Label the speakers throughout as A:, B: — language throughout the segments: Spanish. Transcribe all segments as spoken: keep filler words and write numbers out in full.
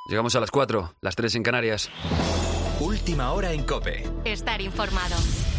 A: Llegamos a las cuatro, las tres en Canarias.
B: Última hora en COPE.
C: Estar informado.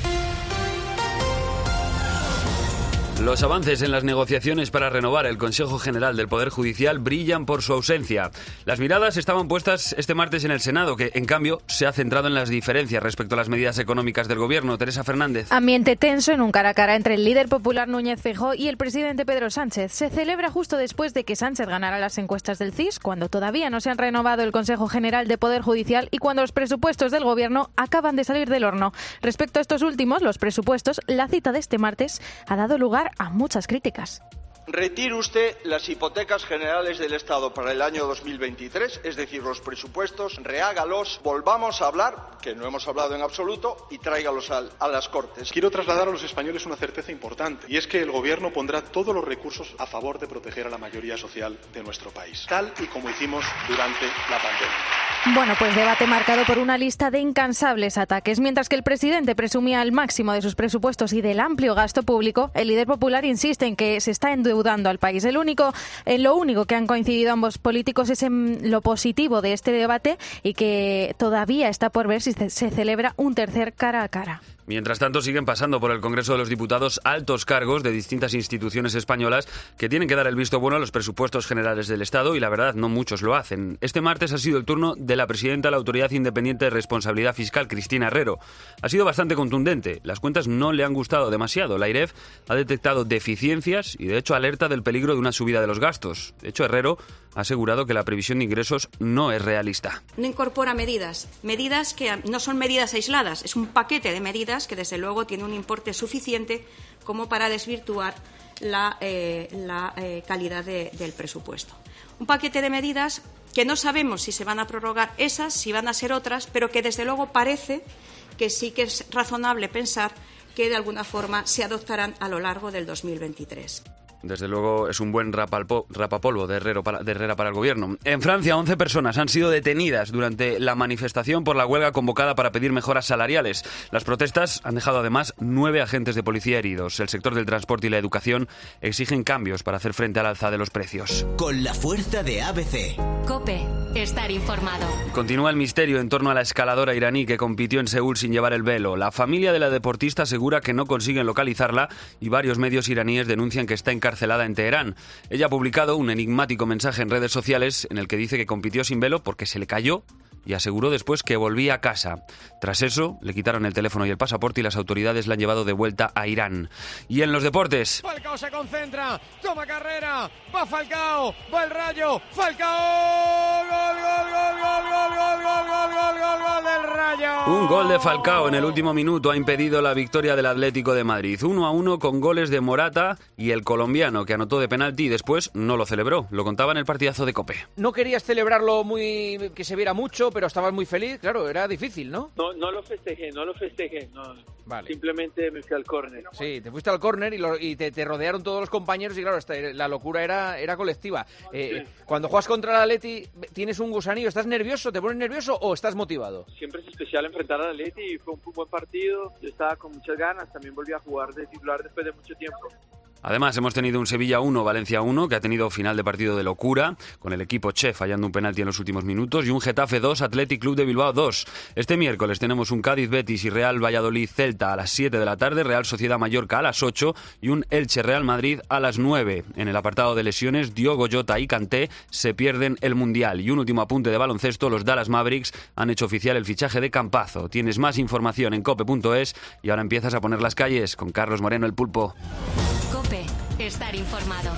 A: Los avances en las negociaciones para renovar el Consejo General del Poder Judicial brillan por su ausencia. Las miradas estaban puestas este martes en el Senado, que, en cambio, se ha centrado en las diferencias respecto a las medidas económicas del Gobierno. Teresa Fernández.
D: Ambiente tenso en un cara a cara entre el líder popular Núñez Feijóo y el presidente Pedro Sánchez. Se celebra justo después de que Sánchez ganara las encuestas del C I S, cuando todavía no se han renovado el Consejo General de Poder Judicial y cuando los presupuestos del Gobierno acaban de salir del horno. Respecto a estos últimos, los presupuestos, la cita de este martes ha dado lugar a muchas críticas.
E: Retire usted las hipotecas generales del Estado para el año dos mil veintitrés, es decir, los presupuestos, rehágalos, volvamos a hablar, que no hemos hablado en absoluto, y tráigalos a, a las Cortes.
F: Quiero trasladar a los españoles una certeza importante, y es que el Gobierno pondrá todos los recursos a favor de proteger a la mayoría social de nuestro país, tal y como hicimos durante la pandemia.
D: Bueno, pues debate marcado por una lista de incansables ataques. Mientras que el presidente presumía al máximo de sus presupuestos y del amplio gasto público, el líder popular insiste en que se está endeudando al país. El único, en lo único que han coincidido ambos políticos es en lo positivo de este debate y que todavía está por ver si se celebra un tercer cara a cara.
A: Mientras tanto, siguen pasando por el Congreso de los Diputados altos cargos de distintas instituciones españolas que tienen que dar el visto bueno a los presupuestos generales del Estado y, la verdad, no muchos lo hacen. Este martes ha sido el turno de la presidenta de la Autoridad Independiente de Responsabilidad Fiscal, Cristina Herrero. Ha sido bastante contundente. Las cuentas no le han gustado demasiado. La AIREF ha detectado deficiencias y, de hecho, alerta del peligro de una subida de los gastos. De hecho, Herrero ha asegurado que la previsión de ingresos no es realista.
G: No incorpora medidas, medidas que no son medidas aisladas, es un paquete de medidas que desde luego tiene un importe suficiente como para desvirtuar la, eh, la eh, calidad de, del presupuesto. Un paquete de medidas que no sabemos si se van a prorrogar esas, si van a ser otras, pero que desde luego parece que sí que es razonable pensar que de alguna forma se adoptarán a lo largo del dos mil veintitrés.
A: Desde luego es un buen rapalpo, rapapolvo de, Herrero para, de Herrera para el Gobierno. En Francia, once personas han sido detenidas durante la manifestación por la huelga convocada para pedir mejoras salariales. Las protestas han dejado además nueve agentes de policía heridos. El sector del transporte y la educación exigen cambios para hacer frente al alza de los precios.
B: Con la fuerza de A B C.
C: COPE. Estar informado.
A: Continúa el misterio en torno a la escaladora iraní que compitió en Seúl sin llevar el velo. La familia de la deportista asegura que no consiguen localizarla y varios medios iraníes denuncian que está encarcelada en Teherán. Ella ha publicado un enigmático mensaje en redes sociales en el que dice que compitió sin velo porque se le cayó y aseguró después que volvía a casa. Tras eso, le quitaron el teléfono y el pasaporte y las autoridades la han llevado de vuelta a Irán. Y en los deportes...
H: Falcao se concentra, toma carrera, va Falcao, va el Rayo, Falcao, gol, gol, gol, gol, gol, gol, gol, gol, gol, gol, gol del Rayo.
A: Un gol de Falcao en el último minuto ha impedido la victoria del Atlético de Madrid. uno a uno con goles de Morata y el colombiano que anotó de penalti y después no lo celebró. Lo contaba en el partidazo de COPE.
I: No querías celebrarlo muy que se viera mucho, pero estabas muy feliz, claro, era difícil, ¿no?
J: No, no lo festejé, no lo festejé, no.
I: Vale.
J: Simplemente me fui al córner.
I: Sí, te fuiste al córner y, lo, y te, te rodearon todos los compañeros y claro, esta, la locura era, era colectiva. Eh, sí. Cuando juegas contra el Atleti, ¿tienes un gusanillo? ¿Estás nervioso? ¿Te pones nervioso o estás motivado?
J: Siempre es especial enfrentar al Atleti y fue un buen partido. Yo estaba con muchas ganas, también volví a jugar de titular después de mucho tiempo.
A: Además, hemos tenido un Sevilla uno, Valencia uno, que ha tenido final de partido de locura, con el equipo Che fallando un penalti en los últimos minutos, y un Getafe dos, Athletic Club de Bilbao dos. Este miércoles tenemos un Cádiz Betis y Real Valladolid Celta a las siete de la tarde, Real Sociedad Mallorca a las ocho y un Elche Real Madrid a las nueve. En el apartado de lesiones, Diogo Jota y Kanté se pierden el Mundial. Y un último apunte de baloncesto, los Dallas Mavericks han hecho oficial el fichaje de Campazzo. Tienes más información en cope punto es y ahora empiezas a poner las calles con Carlos Moreno, el Pulpo.
C: COPE. Estar informado.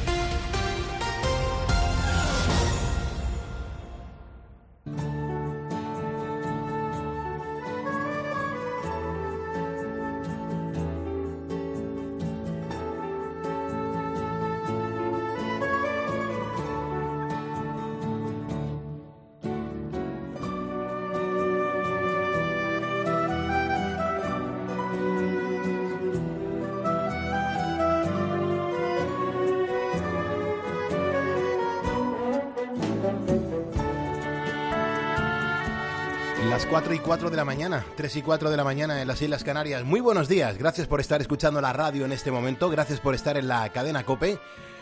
K: Las cuatro y cuatro de la mañana, tres y cuatro de la mañana en las Islas Canarias. Muy buenos días, gracias por estar escuchando la radio en este momento, gracias por estar en la cadena COPE.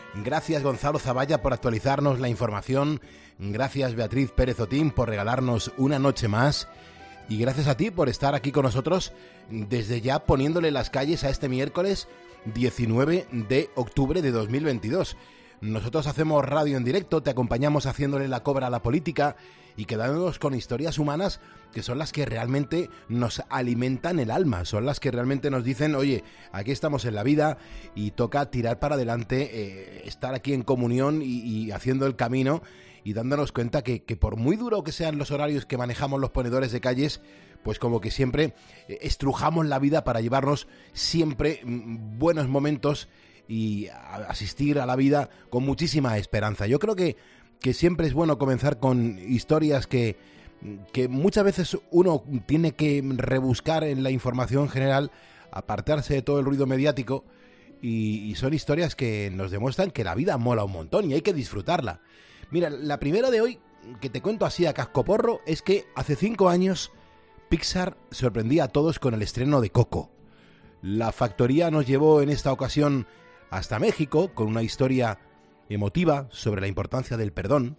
K: Gracias Gonzalo Zavalla por actualizarnos la información. Gracias Beatriz Pérez Otín por regalarnos una noche más. Y gracias a ti por estar aquí con nosotros desde ya poniéndole las calles a este miércoles diecinueve de octubre de dos mil veintidós. Nosotros hacemos radio en directo, te acompañamos haciéndole la cobra a la política y quedándonos con historias humanas que son las que realmente nos alimentan el alma, son las que realmente nos dicen, oye, aquí estamos en la vida y toca tirar para adelante, eh, estar aquí en comunión y, y haciendo el camino y dándonos cuenta que, que por muy duro que sean los horarios que manejamos los ponedores de calles, pues como que siempre eh, estrujamos la vida para llevarnos siempre mm, buenos momentos y asistir a la vida con muchísima esperanza. Yo creo que, que siempre es bueno comenzar con historias que, que muchas veces uno tiene que rebuscar en la información general, apartarse de todo el ruido mediático, y, y son historias que nos demuestran que la vida mola un montón y hay que disfrutarla. Mira, la primera de hoy, que te cuento así a cascoporro, es que hace cinco años Pixar sorprendía a todos con el estreno de Coco. La factoría nos llevó en esta ocasión hasta México con una historia emotiva sobre la importancia del perdón,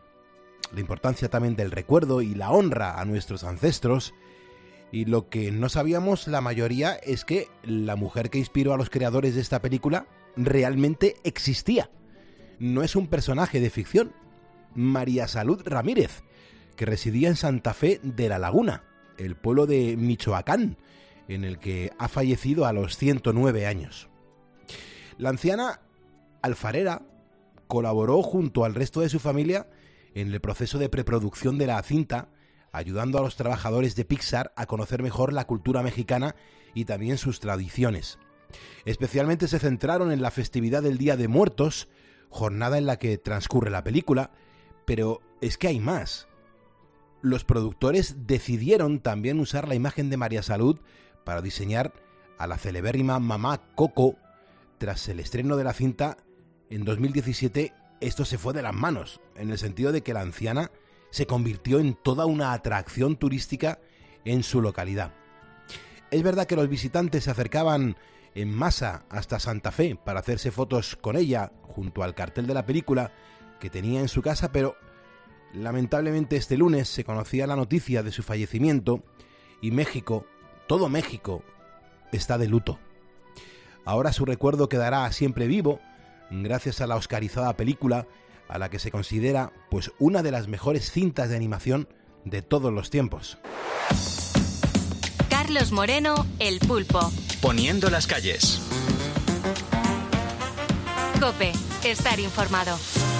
K: la importancia también del recuerdo y la honra a nuestros ancestros. Y lo que no sabíamos la mayoría es que la mujer que inspiró a los creadores de esta película realmente existía. No es un personaje de ficción. María Salud Ramírez, que residía en Santa Fe de la Laguna, el pueblo de Michoacán, en el que ha fallecido a los ciento nueve años. La anciana alfarera colaboró junto al resto de su familia en el proceso de preproducción de la cinta, ayudando a los trabajadores de Pixar a conocer mejor la cultura mexicana y también sus tradiciones. Especialmente se centraron en la festividad del Día de Muertos, jornada en la que transcurre la película, pero es que hay más. Los productores decidieron también usar la imagen de María Salud para diseñar a la celebérrima mamá Coco. Tras el estreno de la cinta en dos mil diecisiete, esto se fue de las manos, en el sentido de que la anciana se convirtió en toda una atracción turística en su localidad. Es verdad que los visitantes se acercaban en masa hasta Santa Fe para hacerse fotos con ella junto al cartel de la película que tenía en su casa, pero lamentablemente este lunes se conocía la noticia de su fallecimiento y México, todo México, está de luto. Ahora su recuerdo quedará siempre vivo gracias a la oscarizada película a la que se considera pues una de las mejores cintas de animación de todos los tiempos.
C: Carlos Moreno, El Pulpo.
B: Poniendo las calles.
C: COPE, estar informado.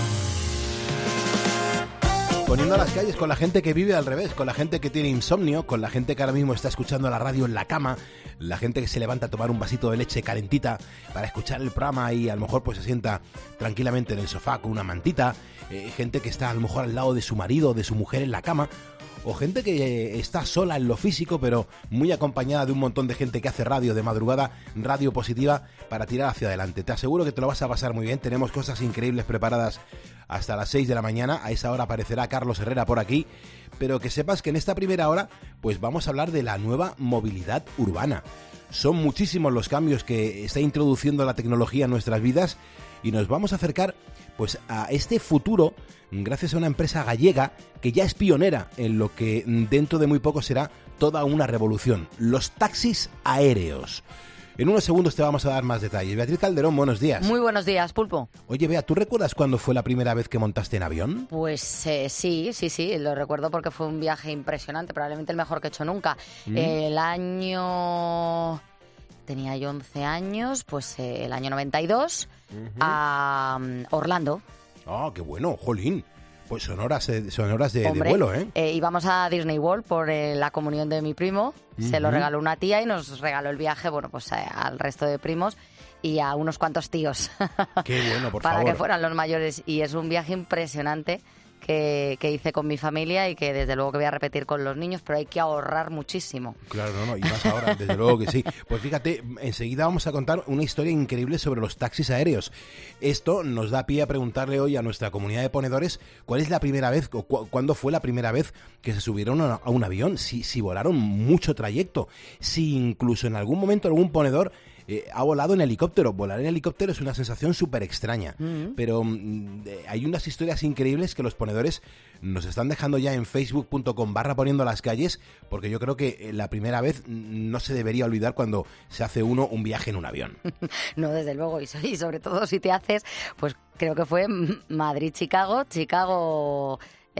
K: Poniendo a las calles con la gente que vive al revés, con la gente que tiene insomnio, con la gente que ahora mismo está escuchando la radio en la cama, la gente que se levanta a tomar un vasito de leche calentita para escuchar el programa y a lo mejor pues se sienta tranquilamente en el sofá con una mantita, eh, gente que está a lo mejor al lado de su marido o de su mujer en la cama, o gente que está sola en lo físico pero muy acompañada de un montón de gente que hace radio de madrugada, radio positiva para tirar hacia adelante. Te aseguro que te lo vas a pasar muy bien, tenemos cosas increíbles preparadas hasta las seis de la mañana, a esa hora aparecerá Carlos Herrera por aquí, pero que sepas que en esta primera hora pues vamos a hablar de la nueva movilidad urbana. Son muchísimos los cambios que está introduciendo la tecnología en nuestras vidas y nos vamos a acercar pues a este futuro gracias a una empresa gallega que ya es pionera en lo que dentro de muy poco será toda una revolución, los taxis aéreos. En unos segundos te vamos a dar más detalles. Beatriz Calderón, buenos días.
L: Muy buenos días, Pulpo.
K: Oye, Bea, ¿tú recuerdas cuándo fue la primera vez que montaste en avión?
L: Pues eh, sí, sí, sí, lo recuerdo porque fue un viaje impresionante, probablemente el mejor que he hecho nunca. Mm. Eh, el año... Tenía yo once años, pues eh, el año noventa y dos, uh-huh. a um, Orlando.
K: Ah, qué bueno, jolín. Pues son horas, eh, son horas de,
L: Hombre,
K: de vuelo, ¿eh?
L: eh íbamos a Disney World por eh, la comunión de mi primo. Uh-huh. Se lo regaló una tía y nos regaló el viaje, bueno, pues eh, al resto de primos y a unos cuantos tíos.
K: Qué bueno, por
L: para
K: favor.
L: Para que fueran los mayores. Y es un viaje impresionante que, que hice con mi familia y que desde luego que voy a repetir con los niños, pero hay que ahorrar muchísimo.
K: Claro, no, no, y más ahora, desde luego que sí. Pues fíjate, enseguida vamos a contar una historia increíble sobre los taxis aéreos. Esto nos da pie a preguntarle hoy a nuestra comunidad de ponedores cuál es la primera vez, o cu- cuándo fue la primera vez que se subieron a, a un avión, si, si volaron mucho trayecto, si incluso en algún momento algún ponedor eh, ha volado en helicóptero. Volar en helicóptero es una sensación súper extraña,
L: Mm.
K: pero mm, eh, hay unas historias increíbles que los ponedores nos están dejando ya en facebook punto com barra poniendo las calles, porque yo creo que eh, la primera vez mm, no se debería olvidar cuando se hace uno un viaje en un avión.
L: No, desde luego, y so- y sobre todo si te haces, pues creo que fue M- Madrid-Chicago, Chicago...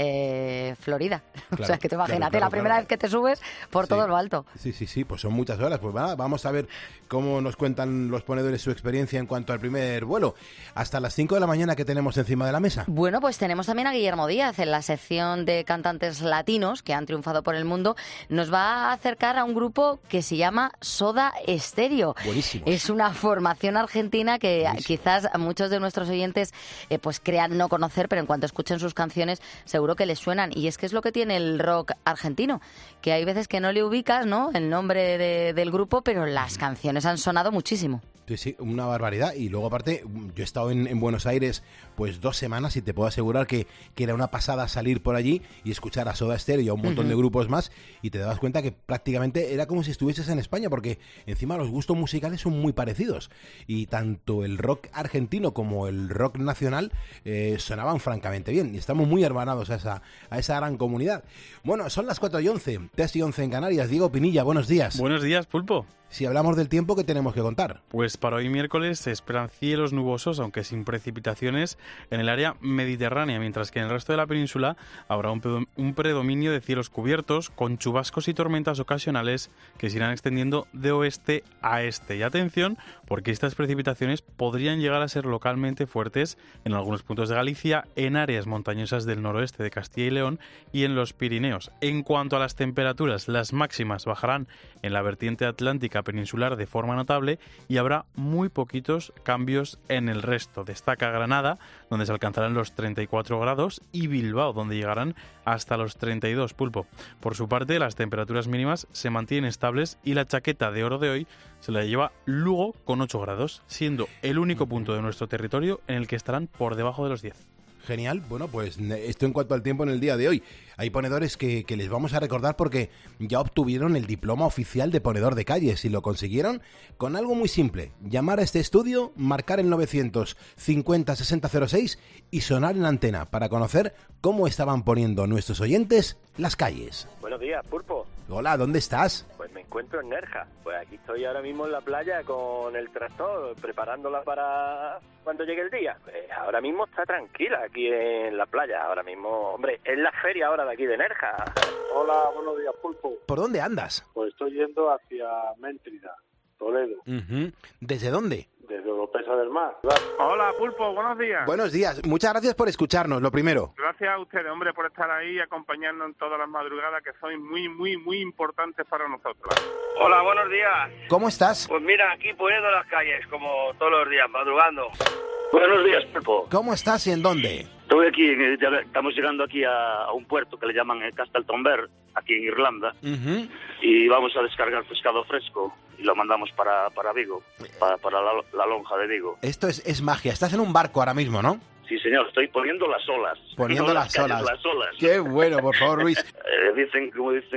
L: Eh, Florida.
K: Claro,
L: o sea, que te imagínate,
K: claro, claro,
L: la primera
K: claro.
L: vez que te subes por
K: Sí.
L: todo lo alto.
K: Sí, sí, sí, pues son muchas horas. Pues va, vamos a ver cómo nos cuentan los ponedores su experiencia en cuanto al primer vuelo. Hasta las cinco de la mañana que tenemos encima de la mesa.
L: Bueno, pues tenemos también a Guillermo Díaz en la sección de cantantes latinos que han triunfado por el mundo. Nos va a acercar a un grupo que se llama Soda Stereo.
K: Buenísimo.
L: Es una formación argentina que
K: Buenísimo.
L: quizás a muchos de nuestros oyentes eh, pues crean no conocer, pero en cuanto escuchen sus canciones seguro que les suenan. Y es que es lo que tiene el rock argentino, que hay veces que no le ubicas, ¿no?, el nombre de- del grupo, pero las canciones han sonado muchísimo.
K: Sí, sí, una barbaridad. Y luego, aparte, yo he estado en, en Buenos Aires pues dos semanas y te puedo asegurar que, que era una pasada salir por allí y escuchar a Soda Stereo y a un montón
L: Ujú.
K: de grupos más, y te dabas cuenta que prácticamente era como si estuvieses en España, porque encima los gustos musicales son muy parecidos. Y tanto el rock argentino como el rock nacional eh, sonaban francamente bien. Y estamos muy hermanados a esa, a esa gran comunidad. Bueno, son las cuatro y once, tres y once en Canarias. Diego Pinilla, buenos días.
M: Buenos días, Pulpo.
K: Si hablamos del tiempo, ¿qué tenemos que contar?
M: Pues para hoy miércoles se esperan cielos nubosos, aunque sin precipitaciones, en el área mediterránea, mientras que en el resto de la península habrá un, pedom- un predominio de cielos cubiertos, con chubascos y tormentas ocasionales que se irán extendiendo de oeste a este. Y atención, porque estas precipitaciones podrían llegar a ser localmente fuertes en algunos puntos de Galicia, en áreas montañosas del noroeste de Castilla y León y en los Pirineos. En cuanto a las temperaturas, las máximas bajarán en la vertiente atlántica peninsular de forma notable y habrá muy poquitos cambios en el resto. Destaca Granada, donde se alcanzarán los treinta y cuatro grados, y Bilbao, donde llegarán hasta los treinta y dos, Pulpo. Por su parte, las temperaturas mínimas se mantienen estables y la chaqueta de oro de hoy se la lleva Lugo con ocho grados, siendo el único punto de nuestro territorio en el que estarán por debajo de los diez.
K: Genial, bueno, pues esto en cuanto al tiempo en el día de hoy. Hay ponedores que, que les vamos a recordar porque ya obtuvieron el diploma oficial de ponedor de calles y lo consiguieron con algo muy simple: llamar a este estudio, marcar el novecientos cincuenta sesenta cero seis y sonar en antena para conocer cómo estaban poniendo nuestros oyentes las calles.
N: Buenos días, Pulpo.
K: Hola, ¿dónde estás?
N: Pues me encuentro en Nerja. Pues aquí estoy ahora mismo en la playa con el tractor, preparándola para cuando llegue el día. Pues ahora mismo está tranquila aquí en la playa. Ahora mismo, hombre, es la feria ahora de aquí de Nerja.
O: Hola, buenos días, Pulpo.
K: ¿Por dónde andas?
O: Pues estoy yendo hacia Méntrida, Toledo,
K: Ujú. ¿Desde dónde?
O: desde Oropesa del Mar.
P: Hola, Pulpo, buenos días.
K: Buenos días, muchas gracias por escucharnos, lo primero.
P: Gracias a ustedes, hombre, por estar ahí y acompañarnos en todas las madrugadas que son muy, muy, muy importantes para nosotros.
N: Hola, buenos días.
K: ¿Cómo estás?
N: Pues mira, aquí poniendo las calles como todos los días, madrugando. Buenos días, Pulpo.
K: ¿Cómo estás y en dónde?
Q: Estoy aquí, eh, ya estamos llegando aquí a, a un puerto que le llaman eh, Casteltomber, aquí en Irlanda,
K: Ujú.
Q: y vamos a descargar pescado fresco y lo mandamos para, para Vigo, para, para la, la lonja de Vigo.
K: Esto es, es magia. Estás en un barco ahora mismo, ¿no?
Q: Sí, señor, estoy poniendo las olas.
K: Poniendo
Q: No
K: las
Q: calles,
K: olas.
Q: las olas.
K: Qué bueno, por favor, Luis.
Q: Eh, dicen, como dicen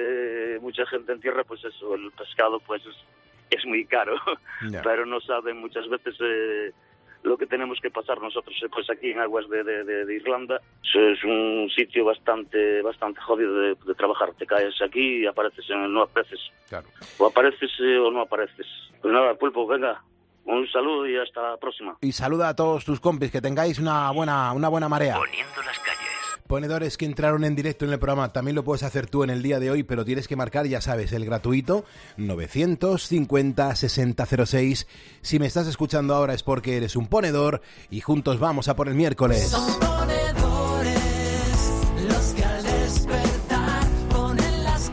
Q: eh, mucha gente en tierra, pues eso, el pescado pues es, es muy caro,
K: Ya.
Q: pero no saben muchas veces eh, lo que tenemos que pasar nosotros eh, pues aquí en aguas de, de, de, de Irlanda. Es un sitio bastante bastante jodido de, de trabajar. Te caes aquí y apareces, en, no apareces.
K: Claro.
Q: O apareces eh, o no apareces. Pues nada, Pulpo, venga, un saludo y hasta la próxima.
K: Y saluda a todos tus compis, que tengáis una buena, una buena marea.
B: Poniendo las calles.
K: Ponedores que entraron en directo en el programa, también lo puedes hacer tú en el día de hoy, pero tienes que marcar, ya sabes, el gratuito novecientos cincuenta sesenta cero seis. Si me estás escuchando ahora es porque eres un ponedor y juntos vamos a por el miércoles.
R: Son ponedores los que al despertar ponen las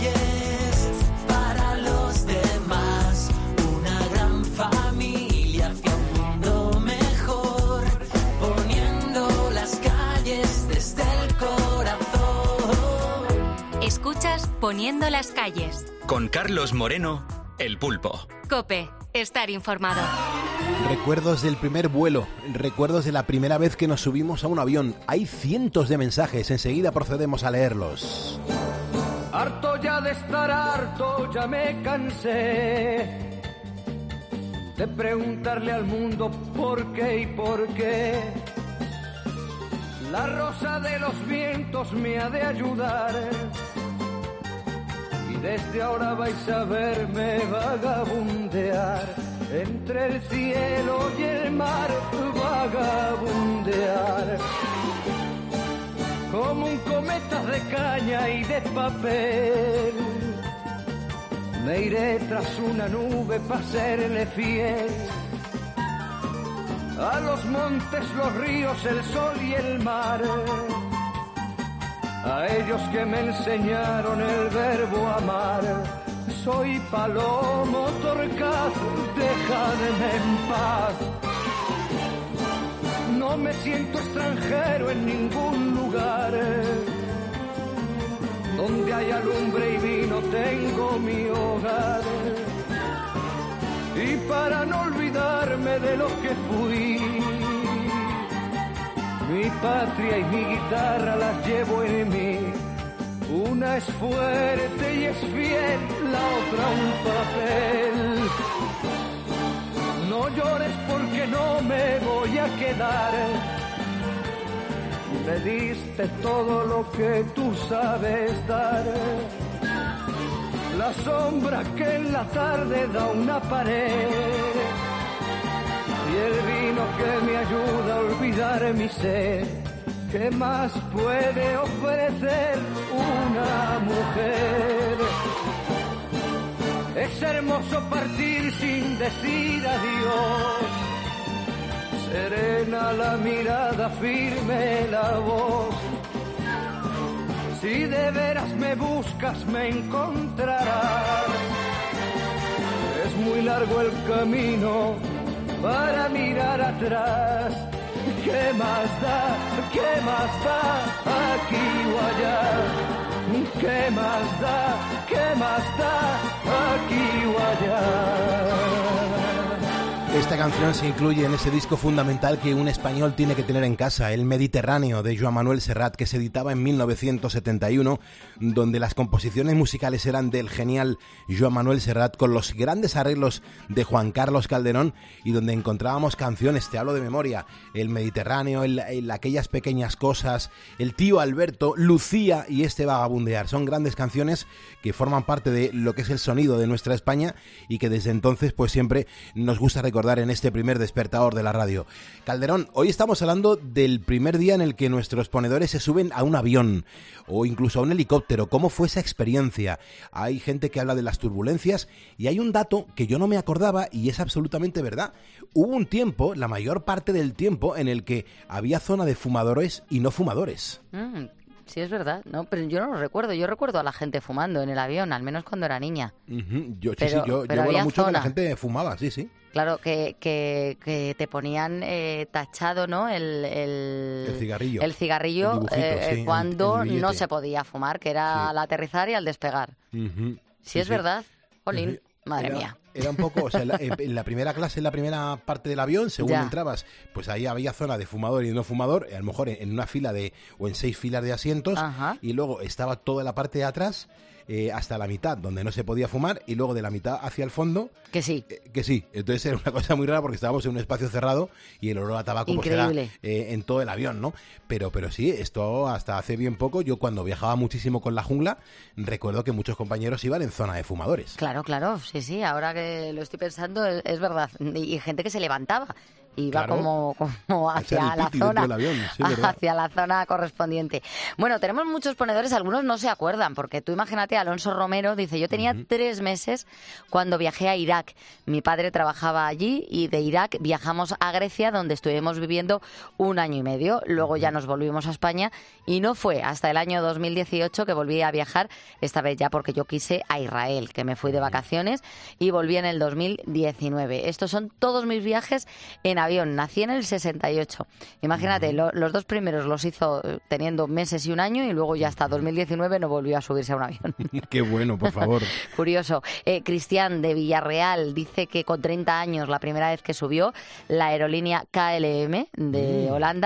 R: calles para los demás. Una gran familia hacia un mundo mejor, poniendo las calles desde el corazón.
C: Escuchas Poniendo las calles.
B: Con Carlos Moreno, El Pulpo.
C: Cope, estar informado.
K: Recuerdos del primer vuelo, recuerdos de la primera vez que nos subimos a un avión. Hay cientos de mensajes, enseguida procedemos a leerlos.
R: Harto ya de estar harto, ya me cansé
S: de preguntarle al mundo por qué y por qué. La rosa de los vientos me ha de ayudar y desde ahora vais a verme vagabundear entre el cielo y el mar, vagabundear como un cometa de caña y de papel. Me iré tras una nube para serle fiel a los montes, los ríos, el sol y el mar, a ellos que me enseñaron el verbo amar. Soy palomo torcaz, dejadme en paz. No me siento extranjero en ningún lugar. Donde haya lumbre y vino tengo mi hogar. Y para no olvidarme de lo que fui, mi patria y mi guitarra las llevo en mí. Una es fuerte y es fiel, la otra un papel. No llores porque no me voy a quedar. Me diste todo lo que tú sabes dar. La sombra que en la tarde da una pared y el vino que me ayuda a olvidar mi sed. ¿Qué más puede ofrecer una mujer? Es hermoso partir sin decir adiós. Serena la mirada, firme la voz. Si de veras me buscas me encontrarás. Es muy largo el camino para mirar atrás. ¿Qué más da? ¿Qué más da? Aquí o allá. ¿Qué más da? ¿Qué más da? Aquí o allá.
K: Esta canción se incluye en ese disco fundamental que un español tiene que tener en casa, El Mediterráneo, de Joan Manuel Serrat, que se editaba en mil novecientos setenta y uno, donde las composiciones musicales eran del genial Joan Manuel Serrat, con los grandes arreglos de Juan Carlos Calderón, y donde encontrábamos canciones, te hablo de memoria, El Mediterráneo, el, el, Aquellas pequeñas cosas, El tío Alberto, Lucía y Este vagabundear. Son grandes canciones que forman parte de lo que es el sonido de nuestra España y que desde entonces pues siempre nos gusta recordar en este primer despertador de la radio. Calderón, hoy estamos hablando del primer día en el que nuestros ponedores se suben a un avión o incluso a un helicóptero. ¿Cómo fue esa experiencia? Hay gente que habla de las turbulencias y hay un dato que yo no me acordaba y es absolutamente verdad. Hubo un tiempo, la mayor parte del tiempo, en el que había zona de fumadores y no fumadores.
L: Mm. Sí, es verdad, no, pero yo no lo recuerdo. Yo recuerdo a la gente fumando en el avión, al menos cuando era niña.
K: Uh-huh. Yo,
L: pero,
K: sí, sí, yo, yo vuelo mucho que la gente fumaba, sí, sí.
L: Claro, que, que, que te ponían eh, tachado, ¿no? El, el,
K: el cigarrillo.
L: El cigarrillo
K: el dibujito,
L: eh,
K: sí,
L: cuando
K: el, el
L: no se podía fumar, que era
K: sí.
L: al aterrizar y al despegar.
K: Uh-huh.
L: Sí,
K: sí,
L: es
K: sí.
L: verdad. Olín,
K: Uh-huh.
L: madre
K: era,
L: mía.
K: Era un poco, o sea, en la, en la primera clase, en la primera parte del avión, según
L: ya.
K: entrabas, pues ahí había zona de fumador y no fumador, a lo mejor en, en una fila de, o en seis filas de asientos,
L: Ajá.
K: y luego estaba toda la parte de atrás, eh, hasta la mitad, donde no se podía fumar, y luego de la mitad hacia el fondo...
L: Que sí.
K: Eh, que sí. Entonces era una cosa muy rara porque estábamos en un espacio cerrado y el olor a tabaco pues era eh, en todo el avión, ¿no? Pero, pero sí, esto hasta hace bien poco, yo cuando viajaba muchísimo con La Jungla, recuerdo que muchos compañeros iban en zona de fumadores.
L: Claro, claro, sí, sí, ahora que lo estoy pensando, es, es verdad. Y, y gente que se levantaba. Iba
K: Claro.
L: como, como hacia la zona
K: avión, sí,
L: hacia la zona correspondiente. Bueno, tenemos muchos ponedores, algunos no se acuerdan, porque tú imagínate, Alonso Romero dice, yo tenía uh-huh. tres meses cuando viajé a Irak. Mi padre trabajaba allí y de Irak viajamos a Grecia, donde estuvimos viviendo un año y medio. Luego uh-huh. ya nos volvimos a España y no fue hasta el año dos mil dieciocho que volví a viajar, esta vez ya porque yo quise a Israel, que me fui de vacaciones y volví en el dos mil diecinueve. Estos son todos mis viajes en avión. Nací en el sesenta y ocho. Imagínate, uh-huh. lo, los dos primeros los hizo teniendo meses y un año y luego ya hasta dos mil diecinueve no volvió a subirse a un avión.
K: Qué bueno, por favor.
L: Curioso. Eh, Cristian de Villarreal dice que con treinta años, la primera vez que subió la aerolínea K L M de mm. Holanda,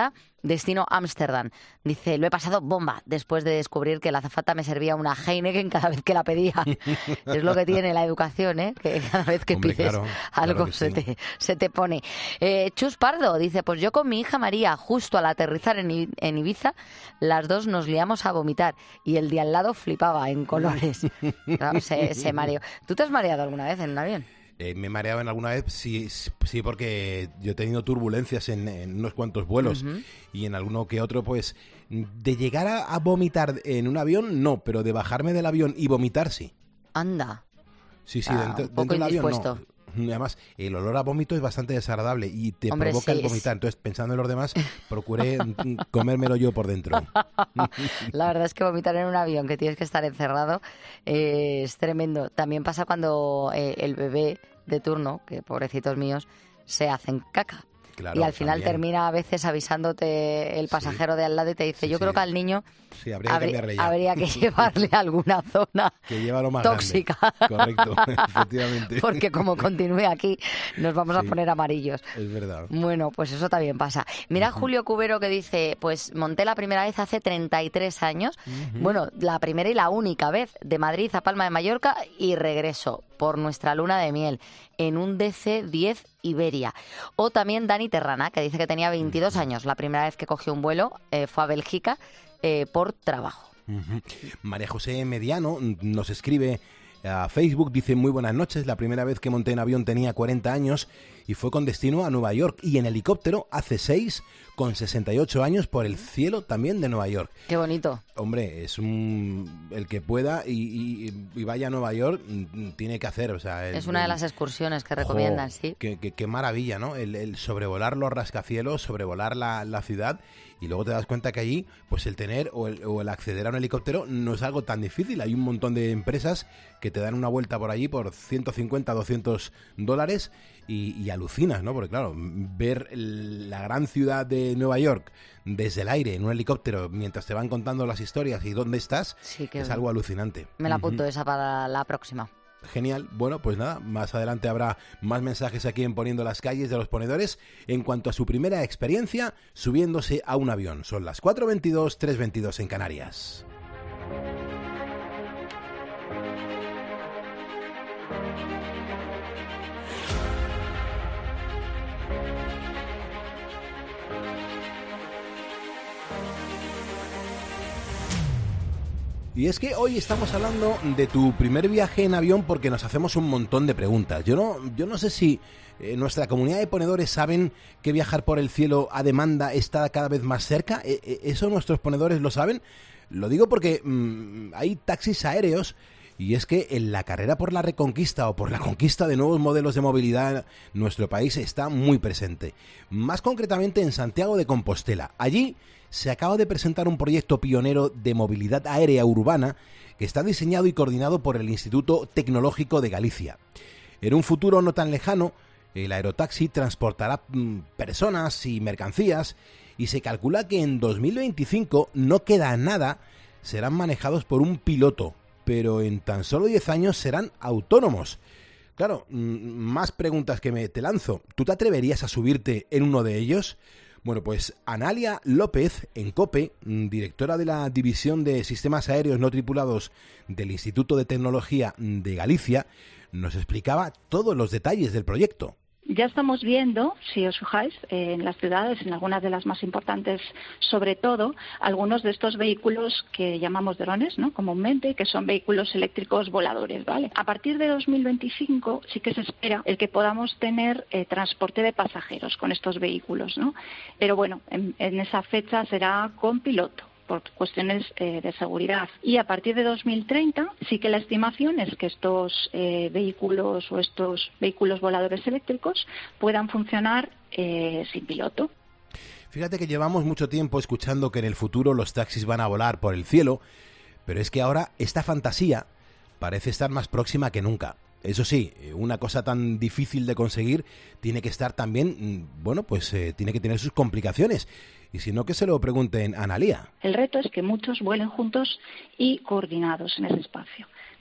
L: Destino Ámsterdam. Dice, lo he pasado bomba después de descubrir que la azafata me servía una Heineken cada vez que la pedía. Es lo que tiene la educación, ¿eh? Que cada vez que
K: Hombre,
L: pides
K: claro,
L: algo
K: claro que
L: se,
K: sí.
L: te, se te pone. Eh, Chus Pardo dice, pues yo con mi hija María, justo al aterrizar en, I- en Ibiza, las dos nos liamos a vomitar y el de al lado flipaba en colores. Claro, se, se mareó. ¿Tú te has mareado alguna vez en un avión?
K: Eh, me he mareado en alguna vez, sí, sí, porque yo he tenido turbulencias en, en unos cuantos vuelos.
L: Ujú.
K: Y en alguno que otro, pues, de llegar a, a vomitar en un avión, no, pero de bajarme del avión y vomitar, sí.
L: Anda.
K: Sí, sí,
L: Ah,
K: dentro,
L: un poco
K: dentro del avión,
L: indispuesto.
K: no. Además, el olor a vómito es bastante desagradable y te
L: Hombre,
K: provoca
L: sí,
K: el vomitar. Entonces, pensando en los demás, procuré mm, comérmelo yo por dentro.
L: La verdad es que vomitar en un avión que tienes que estar encerrado eh, es tremendo. También pasa cuando eh, el bebé de turno, que pobrecitos míos, se hacen caca.
K: Claro,
L: y al final
K: también.
L: termina a veces avisándote el pasajero de al lado y te dice, yo creo que al niño
K: Sí, habría que
L: habrí-
K: cambiarle ya.
L: habría que llevarle a alguna zona
K: Que lleva lo más
L: tóxica.
K: grande. Correcto, efectivamente.
L: Porque como continúe aquí, nos vamos a
K: Sí.
L: poner amarillos.
K: Es verdad.
L: Bueno, pues eso también pasa. Mira Julio Cubero que dice, pues monté la primera vez hace treinta y tres años,
K: Ujú.
L: bueno, la primera y la única vez, de Madrid a Palma de Mallorca y regreso por nuestra luna de miel en un D C diez Iberia. O también Dani Terrana, que dice que tenía veintidós años, la primera vez que cogió un vuelo eh, fue a Bélgica eh, por trabajo.
K: Ujú. María José Mediano nos escribe a Facebook, dice muy buenas noches, la primera vez que monté en avión tenía cuarenta años y fue con destino a Nueva York y en helicóptero hace seis con sesenta y ocho años por el cielo también de Nueva York.
L: Qué bonito.
K: Hombre, es un el que pueda y, y- y vaya a Nueva York mm, tiene que hacer, o sea, el-
L: Es una de
K: el-
L: las excursiones que recomiendan,
K: Jo,
L: sí.
K: Qué, qué- qué maravilla, ¿no? El, el sobrevolar los rascacielos, sobrevolar la, la ciudad y luego te das cuenta que allí, pues el tener o el, o el acceder a un helicóptero no es algo tan difícil. Hay un montón de empresas que te dan una vuelta por allí por ciento cincuenta, doscientos dólares y, y alucinas, ¿no? Porque claro, ver el- la gran ciudad de Nueva York desde el aire en un helicóptero mientras te van contando las historias y dónde estás,
L: Sí, que
K: es algo alucinante.
L: me la
K: Ujú.
L: apunto esa para la próxima.
K: Genial. Bueno, pues nada, más adelante habrá más mensajes aquí en Poniendo las Calles de los Ponedores en cuanto a su primera experiencia subiéndose a un avión. Son las cuatro veintidós, tres veintidós en Canarias. Y es que hoy estamos hablando de tu primer viaje en avión porque nos hacemos un montón de preguntas. Yo no, yo no sé si eh, nuestra comunidad de ponedores saben que viajar por el cielo a demanda está cada vez más cerca. Eh, eh, ¿Eso nuestros ponedores lo saben? Lo digo porque mm, hay taxis aéreos y es que en la carrera por la reconquista o por la conquista de nuevos modelos de movilidad nuestro país está muy presente. Más concretamente en Santiago de Compostela. Allí se acaba de presentar un proyecto pionero de movilidad aérea urbana que está diseñado y coordinado por el Instituto Tecnológico de Galicia. En un futuro no tan lejano, el aerotaxi transportará mm, personas y mercancías y se calcula que en dos mil veinticinco, no queda nada, serán manejados por un piloto, pero en tan solo diez años serán autónomos. Claro, mm, más preguntas que me te lanzo. ¿Tú te atreverías a subirte en uno de ellos? Bueno, pues Analia López, en COPE, directora de la División de Sistemas Aéreos No Tripulados del Instituto de Tecnología de Galicia, nos explicaba todos los detalles del proyecto.
T: Ya estamos viendo, si os fijáis, eh, en las ciudades, en algunas de las más importantes, sobre todo, algunos de estos vehículos que llamamos drones, ¿no?, comúnmente, que son vehículos eléctricos voladores, ¿vale? A partir de dos mil veinticinco sí que se espera el que podamos tener eh, transporte de pasajeros con estos vehículos, ¿no? Pero bueno, en, en esa fecha será con piloto, por cuestiones eh, de seguridad. Y a partir de dos mil treinta sí que la estimación es que estos eh, vehículos o estos vehículos voladores eléctricos puedan funcionar eh, sin piloto.
K: Fíjate que llevamos mucho tiempo escuchando que en el futuro los taxis van a volar por el cielo, pero es que ahora esta fantasía parece estar más próxima que nunca. Eso sí, una cosa tan difícil de conseguir tiene que estar también, bueno, pues eh, tiene que tener sus complicaciones. Y si no, que se lo pregunten a Analia.
T: El reto es que muchos vuelen juntos y coordinados en ese espacio.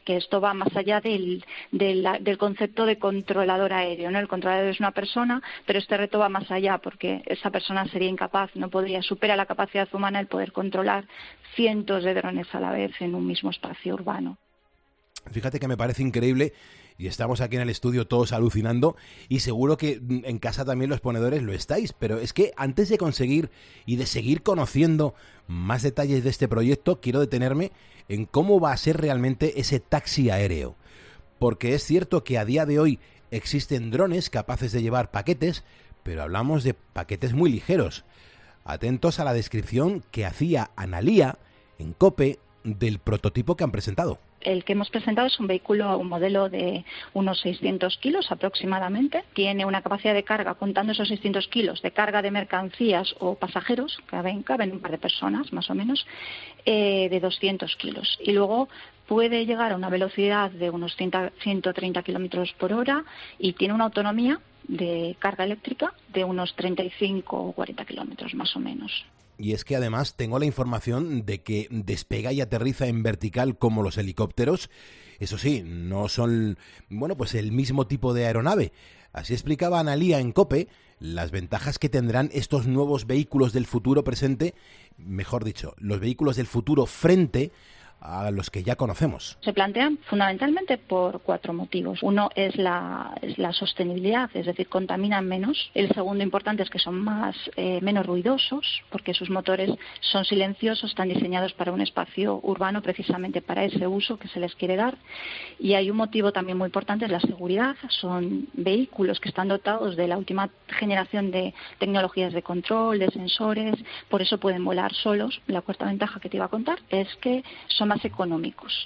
T: que esto va más allá del, del, del concepto de controlador aéreo, ¿no? El controlador es una persona, pero este reto va más allá porque esa persona sería incapaz, no podría, supera la capacidad humana el poder controlar cientos de drones a la vez en un mismo espacio urbano.
K: Fíjate que me parece increíble y estamos aquí en el estudio todos alucinando y seguro que en casa también los ponedores lo estáis, pero es que antes de conseguir y de seguir conociendo más detalles de este proyecto, quiero detenerme en cómo va a ser realmente ese taxi aéreo. Porque es cierto que a día de hoy existen drones capaces de llevar paquetes, pero hablamos de paquetes muy ligeros. Atentos a la descripción que hacía Analía en COPE del prototipo que han presentado.
T: El que hemos presentado es un vehículo, un modelo de unos seiscientos kilos aproximadamente. Tiene una capacidad de carga, contando esos seiscientos kilos, de carga de mercancías o pasajeros, caben, caben un par de personas más o menos, eh, de doscientos kilos. Y luego puede llegar a una velocidad de unos ciento treinta kilómetros por hora y tiene una autonomía de carga eléctrica de unos treinta y cinco o cuarenta kilómetros más o menos.
K: Y es que además tengo la información de que despega y aterriza en vertical como los helicópteros. Eso sí, no son, bueno, pues el mismo tipo de aeronave. Así explicaba Analía en COPE las ventajas que tendrán estos nuevos vehículos del futuro presente, mejor dicho, los vehículos del futuro frente a los que ya conocemos.
T: Se plantean fundamentalmente por cuatro motivos. Uno es la, es la sostenibilidad, es decir, contaminan menos. El segundo importante es que son más eh, menos ruidosos, porque sus motores son silenciosos, están diseñados para un espacio urbano precisamente para ese uso que se les quiere dar. Y hay un motivo también muy importante, es la seguridad. Son vehículos que están dotados de la última generación de tecnologías de control, de sensores, por eso pueden volar solos. La cuarta ventaja que te iba a contar es que son más económicos.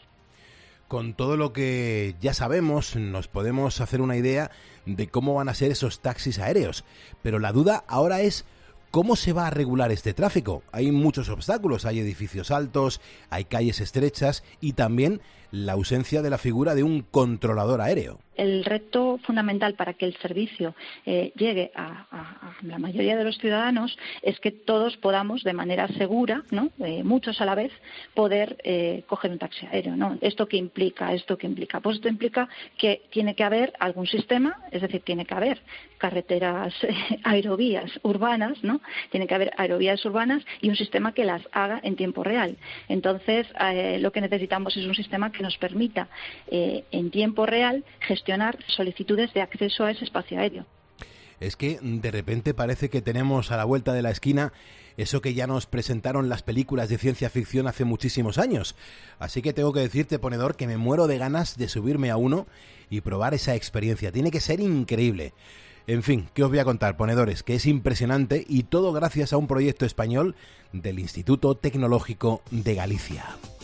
K: Con todo lo que ya sabemos, nos podemos hacer una idea de cómo van a ser esos taxis aéreos, pero la duda ahora es ¿cómo se va a regular este tráfico? Hay muchos obstáculos, hay edificios altos, hay calles estrechas y también la ausencia de la figura de un controlador aéreo.
T: El reto fundamental para que el servicio eh, llegue a, a, a la mayoría de los ciudadanos es que todos podamos de manera segura, ¿no? eh, muchos a la vez, poder eh, coger un taxi aéreo, ¿no? ¿Esto qué implica? ¿Esto qué implica? Pues esto implica que tiene que haber algún sistema, es decir, tiene que haber carreteras, eh, aerovías urbanas, ¿no? Tiene que haber aerovías urbanas y un sistema que las haga en tiempo real. Entonces, eh, lo que necesitamos es un sistema que nos permita eh, en tiempo real gestionar solicitudes de acceso a ese espacio aéreo.
K: Es que de repente parece que tenemos a la vuelta de la esquina eso que ya nos presentaron las películas de ciencia ficción hace muchísimos años. Así que tengo que decirte, ponedor, que me muero de ganas de subirme a uno y probar esa experiencia. Tiene que ser increíble. En fin, ¿qué os voy a contar, ponedores? Que es impresionante y todo gracias a un proyecto español del Instituto Tecnológico de Galicia.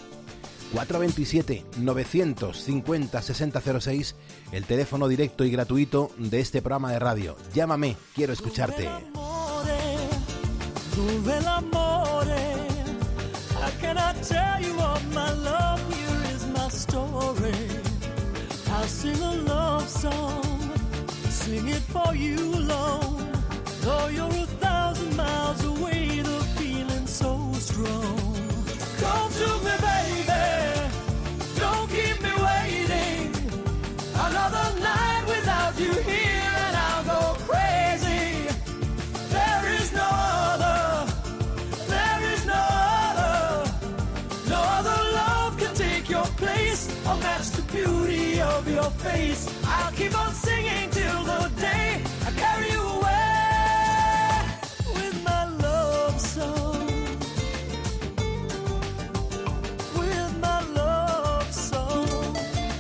K: cuatro veintisiete, novecientos cincuenta, sesenta cero seis, el teléfono directo y gratuito de este programa de radio. Llámame, quiero escucharte.
R: Dove l'amore, how can I tell you of my love? Here is my story. I'll sing a love song, sing it for you alone. Though you're a thousand miles away, the feeling's so strong. Come to me, baby, don't keep me waiting. Another night without you here and I'll go crazy. There is no other, there is no other, no other love can take your place or match the beauty of your face. I'll keep on singing till the day I carry you away with my love song. With my love song.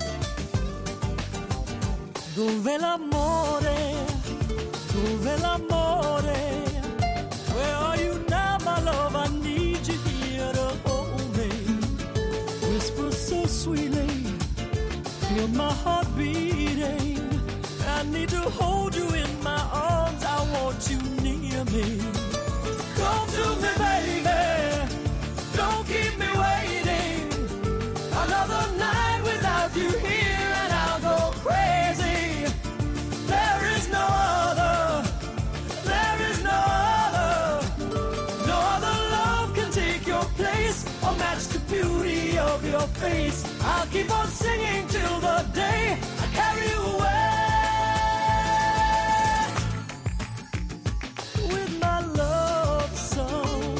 R: Dove l'amore, dove l'amore. Where are you now, my love? I need you here to hold me. Whisper so sweetly, feel my heart beating. I need to hold you in my arms, I want you near me. Come to me, baby, don't keep me waiting. Another night without you here and I'll go crazy. There is no other, there is no other, no other love can take your place or match the beauty of your your face. I'll keep on singing till the day I carry you away with my love song.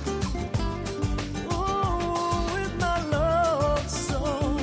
R: Ooh, with my love song.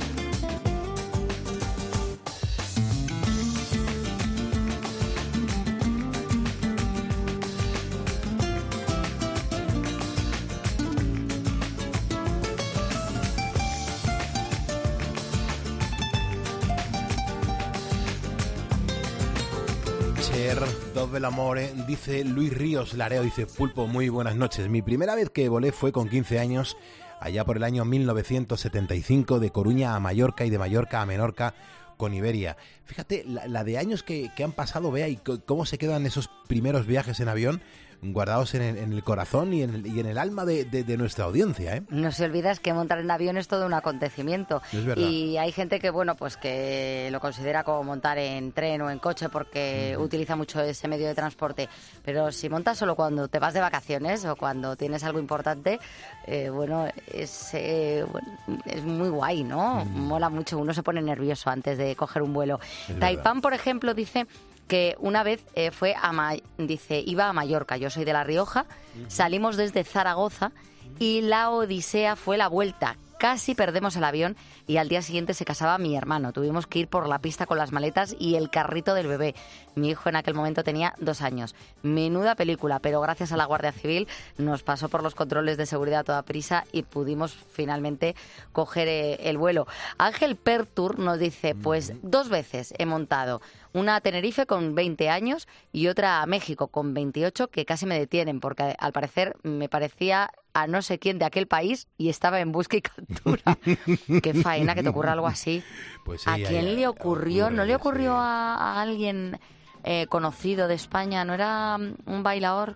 K: Cher, Dove l'amore, dice Luis Ríos Lareo, dice Pulpo, muy buenas noches. Mi primera vez que volé fue con quince años, allá por el año mil novecientos setenta y cinco, de Coruña a Mallorca y de Mallorca a Menorca con Iberia. Fíjate, la, la de años que, que han pasado, vea, y c- cómo se quedan esos primeros viajes en avión guardados en el, en el corazón y en el, y en el alma de, de, de nuestra audiencia, ¿eh?
L: No se olvidas que montar en avión es todo un acontecimiento.
K: Es verdad.
L: Y hay gente que, bueno, pues que lo considera como montar en tren o en coche porque
K: Mm.
L: utiliza mucho ese medio de transporte. Pero si montas solo cuando te vas de vacaciones o cuando tienes algo importante, eh, bueno, es, eh, bueno, es muy guay, ¿no?
K: Mm.
L: Mola mucho, uno se pone nervioso antes de coger un vuelo.
K: Es
L: Taipán, por ejemplo, dice que una vez eh, fue a Ma- dice, iba a Mallorca, yo soy de La Rioja, salimos desde Zaragoza y la odisea fue la vuelta. Casi perdemos el avión y al día siguiente se casaba mi hermano. Tuvimos que ir por la pista con las maletas y el carrito del bebé. Mi hijo en aquel momento tenía dos años. Menuda película, pero gracias a la Guardia Civil nos pasó por los controles de seguridad a toda prisa y pudimos finalmente coger eh, el vuelo. Ángel Pertur nos dice, pues dos veces he montado. Una a Tenerife con veinte años y otra a México con veintiocho, que casi me detienen porque al parecer me parecía a no sé quién de aquel país y estaba en busca y captura. Qué faena que te ocurra algo así.
K: Pues sí,
L: ¿A
K: ahí-
L: quién
K: ahí
L: le ocurrió?
K: ocurre,
L: ¿No le ocurrió a, a alguien eh, conocido de España? ¿No era mm, un bailador?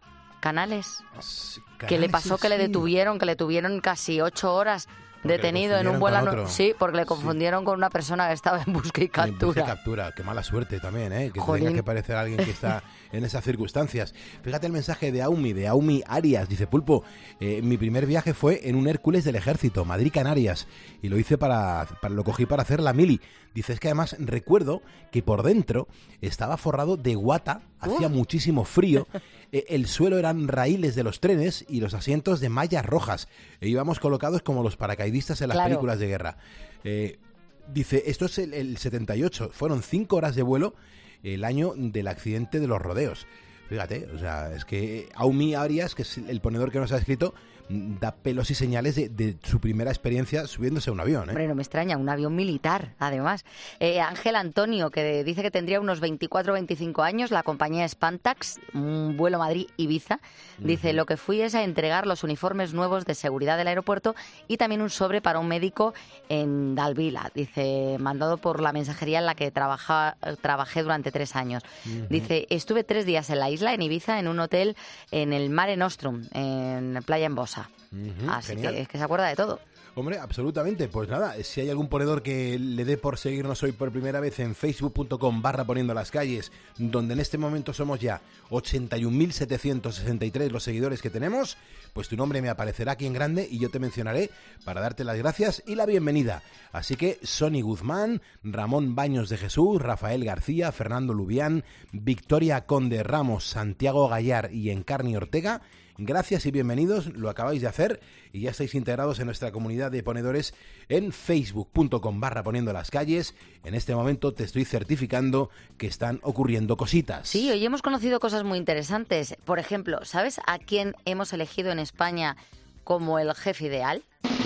L: Canales. Que le
K: Canales,
L: pasó
K: sí,
L: que le
K: sí.
L: detuvieron, que le tuvieron casi ocho horas
K: Porque le
L: detenido en un
K: confundieron
L: vuelo.
K: con
L: ano-
K: otro.
L: Sí, porque le confundieron con una persona que estaba en busca y
K: En busca y
L: captura.
K: captura, qué mala suerte también, ¿eh? Que
L: Jolín.
K: tenga que parecer alguien que está en esas circunstancias. Fíjate el mensaje de Aumi, de Aumi Arias. Dice, Pulpo, eh, mi primer viaje fue en un Hércules del Ejército, Madrid-Canarias, y lo hice para, para, lo cogí para hacer la mili. Dice, es que además recuerdo que por dentro estaba forrado de guata, hacía muchísimo frío, eh, el suelo eran raíles de los trenes y los asientos de mallas rojas. E íbamos colocados como los paracaidistas en las
L: Claro.
K: películas de guerra. Eh, Dice, esto es el, el setenta y ocho, fueron cinco horas de vuelo el año del accidente de los rodeos. Fíjate, o sea, es que Aumi Arias, que es el ponedor que nos ha escrito, da pelos y señales de, de su primera experiencia subiéndose a un avión, ¿eh?
L: Hombre, no me extraña, un avión militar, además. Eh, Ángel Antonio, que dice que tendría unos veinticuatro o veinticinco años, la compañía Spantax, un vuelo Madrid-Ibiza, dice, lo que fui es a entregar los uniformes nuevos de seguridad del aeropuerto y también un sobre para un médico en Dalvila, dice, mandado por la mensajería en la que trabaja, trabajé durante tres años.
U: Ujú.
L: Dice, estuve tres días en la isla, en Ibiza, en un hotel en el Mare Nostrum, en Playa en Bosa.
K: Ujú,
L: Así
K: genial.
L: que es que se acuerda de todo.
K: Hombre, absolutamente. Pues nada, si hay algún ponedor que le dé por seguirnos hoy por primera vez en facebook.com barra poniendo las calles, donde en este momento somos ya ochenta y un mil setecientos sesenta y tres los seguidores que tenemos, pues tu nombre me aparecerá aquí en grande y yo te mencionaré para darte las gracias y la bienvenida. Así que Sony Guzmán, Ramón Baños de Jesús, Rafael García, Fernando Lubián, Victoria Conde Ramos, Santiago Gallar y Encarni Ortega, gracias y bienvenidos, lo acabáis de hacer y ya estáis integrados en nuestra comunidad de ponedores en facebook.com barra poniendo las calles. En este momento te estoy certificando que están ocurriendo cositas.
L: Sí, hoy hemos conocido cosas muy interesantes. Por ejemplo, ¿sabes a quién hemos elegido en España como el jefe ideal?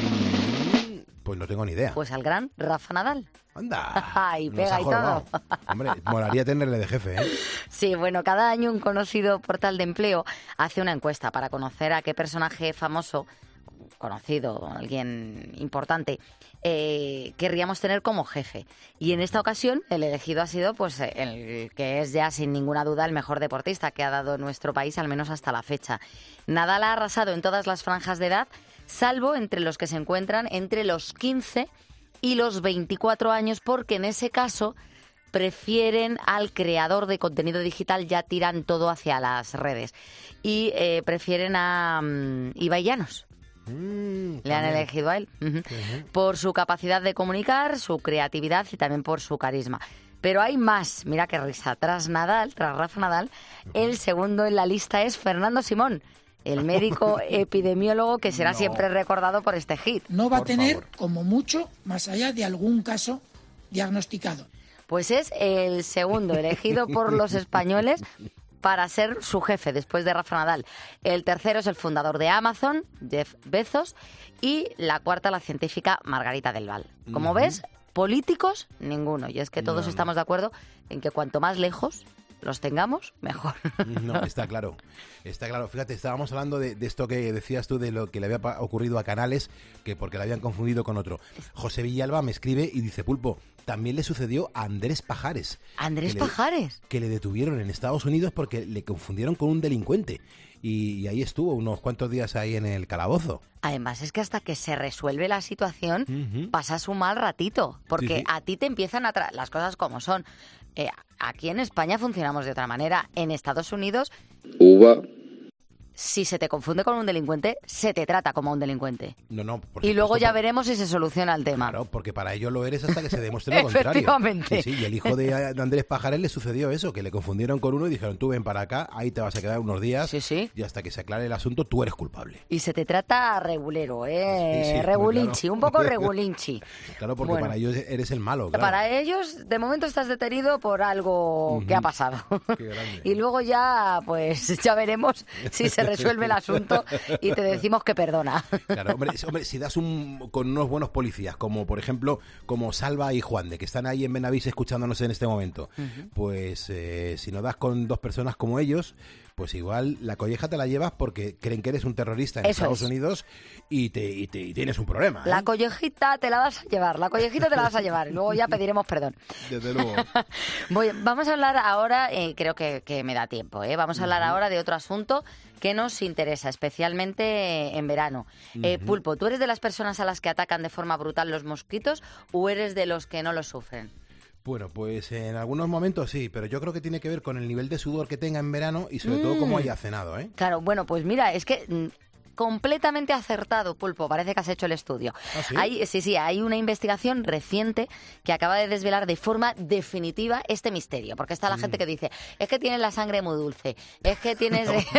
K: Pues no tengo ni idea.
L: Pues al gran Rafa Nadal.
K: Anda.
L: Y
K: nos
L: pega
K: ha
L: y todo.
K: jorobado. Hombre, molaría tenerle de jefe, ¿eh?
L: Sí, bueno, cada año un conocido portal de empleo hace una encuesta para conocer a qué personaje famoso, conocido, alguien importante, eh, querríamos tener como jefe. Y en esta ocasión el elegido ha sido pues el que es ya sin ninguna duda el mejor deportista que ha dado nuestro país, al menos hasta la fecha. Nadal ha arrasado en todas las franjas de edad, salvo entre los que se encuentran entre los quince y los veinticuatro años, porque en ese caso prefieren al creador de contenido digital, ya tiran todo hacia las redes. Y eh, prefieren a um, Ibai Llanos. Mm, Le han elegido a él. Uh-huh. Uh-huh. Por su capacidad de comunicar, su creatividad y también por su carisma. Pero hay más. Mira qué risa. Tras Nadal, tras Rafa Nadal, uh-huh. el segundo en la lista es Fernando Simón, el médico epidemiólogo que será no. siempre recordado por este hit.
U: No va
L: por
U: a tener,
L: favor.
U: como mucho, más allá de algún caso diagnosticado.
L: Pues es el segundo elegido por los españoles para ser su jefe después de Rafa Nadal. El tercero es el fundador de Amazon, Jeff Bezos, y la cuarta la científica Margarita del Val. Como uh-huh. ves, políticos, ninguno. Y es que todos no, no. estamos de acuerdo en que cuanto más lejos los tengamos, mejor.
K: No, está claro. Está claro. Fíjate, estábamos hablando de, de esto que decías tú, de lo que le había ocurrido a Canales, que porque le habían confundido con otro. José Villalba me escribe y dice, Pulpo, también le sucedió a Andrés Pajares.
L: ¿Andrés
K: que
L: Pajares?
K: Le, que le detuvieron en Estados Unidos porque le confundieron con un delincuente. Y, y ahí estuvo unos cuantos días ahí en el calabozo.
L: Además, es que hasta que se resuelve la situación, uh-huh. pasas un mal ratito. Porque sí, sí. a ti te empiezan a traer las cosas como son. Eh, aquí en España funcionamos de otra manera. En Estados Unidos,
V: Uva.
L: Si se te confunde con un delincuente, se te trata como a un delincuente.
K: No, no. Por
L: y luego ya
K: por...
L: veremos si se soluciona el tema.
K: Claro, porque para ello lo eres hasta que se demuestre lo contrario.
L: Efectivamente.
K: Sí, sí, y el hijo de, de Andrés Pajares le sucedió eso, que le confundieron con uno y dijeron, tú ven para acá, ahí te vas a quedar unos días.
L: Sí, sí.
K: Y hasta que se aclare el asunto, tú eres culpable.
L: Y se te trata regulero, ¿eh? Sí, sí, regulinchi, claro. Un poco regulinchi.
K: Claro, porque bueno, para ellos eres el malo, claro.
L: Para ellos, de momento estás detenido por algo uh-huh. que ha pasado.
K: Qué grande.
L: Y luego ya, pues, ya veremos si se resuelve el asunto y te decimos que perdona.
K: Claro, hombre, hombre, si das un con unos buenos policías, como por ejemplo, como Salva y Juan de, que están ahí en Benavís escuchándonos en este momento, uh-huh. pues eh, si no das con dos personas como ellos, pues igual la colleja te la llevas porque creen que eres un terrorista en
L: Eso
K: Estados
L: es.
K: Unidos y, te, y, te, y tienes un problema. ¿eh?
L: La collejita te la vas a llevar, la collejita te la vas a llevar, y luego ya pediremos perdón.
K: Desde luego.
L: Voy, vamos a hablar ahora, eh, creo que, que me da tiempo, ¿eh? vamos a hablar uh-huh. ahora de otro asunto que nos interesa, especialmente en verano. Uh-huh. Eh, Pulpo, ¿tú eres de las personas a las que atacan de forma brutal los mosquitos o eres de los que no los sufren?
K: Bueno, pues en algunos momentos sí, pero yo creo que tiene que ver con el nivel de sudor que tenga en verano y sobre mm. todo cómo haya cenado, ¿eh?
L: Claro, bueno, pues mira, es que... Mm, completamente acertado, Pulpo. Parece que has hecho el estudio.
K: ¿Ah, sí?
L: Hay, sí, sí, hay una investigación reciente que acaba de desvelar de forma definitiva este misterio. Porque está la mm. gente que dice, es que tienes la sangre muy dulce, es que tienes... es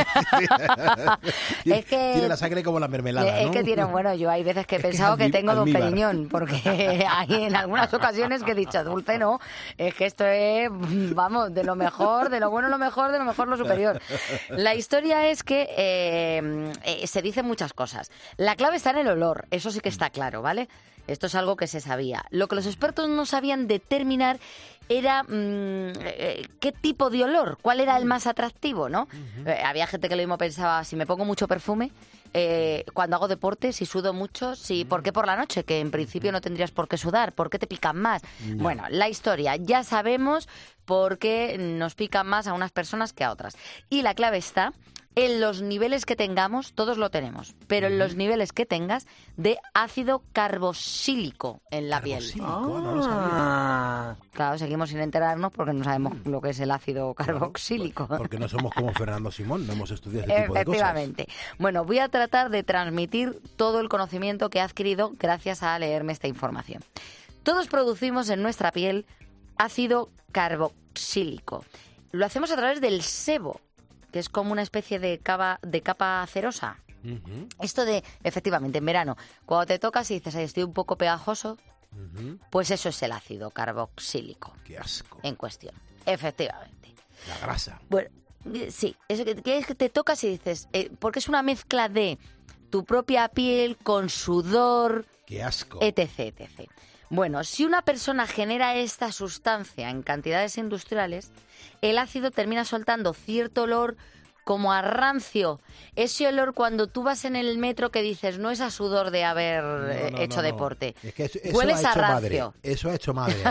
L: que...
K: Tiene la sangre como la mermelada, ¿no?
L: Es que tiene... Bueno, yo hay veces que he pensado que, que tengo Don Periñón, porque hay en algunas ocasiones que he dicho, dulce no, es que esto es, vamos, de lo mejor, de lo bueno lo mejor, de lo mejor lo superior. La historia es que eh, eh, se dicen muchas cosas. La clave está en el olor, eso sí que está claro, ¿vale? Esto es algo que se sabía. Lo que los expertos no sabían determinar era mmm, eh, qué tipo de olor, cuál era el más atractivo, ¿no? Uh-huh. Eh, había gente que lo mismo pensaba, si me pongo mucho perfume, eh, cuando hago deporte, si sudo mucho, si, ¿por qué por la noche? Que en principio no tendrías por qué sudar, ¿por qué te pican más? No. Bueno, la historia, ya sabemos por qué nos pican más a unas personas que a otras. Y la clave está en los niveles que tengamos, todos lo tenemos, pero en los niveles que tengas de ácido carboxílico en la piel.
K: Ah. No lo sabía.
L: Claro, seguimos sin enterarnos porque no sabemos lo que es el ácido carboxílico.
K: Claro, porque no somos como Fernando Simón, no hemos estudiado ese tipo de cosas.
L: Efectivamente. Bueno, voy a tratar de transmitir todo el conocimiento que he adquirido gracias a leerme esta información. Todos producimos en nuestra piel ácido carboxílico. Lo hacemos a través del sebo, que es como una especie de capa, de capa cerosa. Uh-huh. Esto de, efectivamente, en verano, cuando te tocas y dices, ay, estoy un poco pegajoso, uh-huh. pues eso es el ácido carboxílico.
K: ¡Qué asco!
L: En cuestión, efectivamente.
K: La grasa.
L: Bueno, sí, eso que, que es que te tocas y dices, eh, porque es una mezcla de tu propia piel con sudor,
K: ¡qué asco!
L: etc, etcétera. Bueno, si una persona genera esta sustancia en cantidades industriales, el ácido termina soltando cierto olor como a rancio. Ese olor cuando tú vas en el metro que dices, no es a sudor de haber no, no, hecho no, no. deporte.
K: Es que eso, eso
L: Hueles
K: ha hecho
L: a rancio.
K: Madre. Eso ha hecho madre ahí.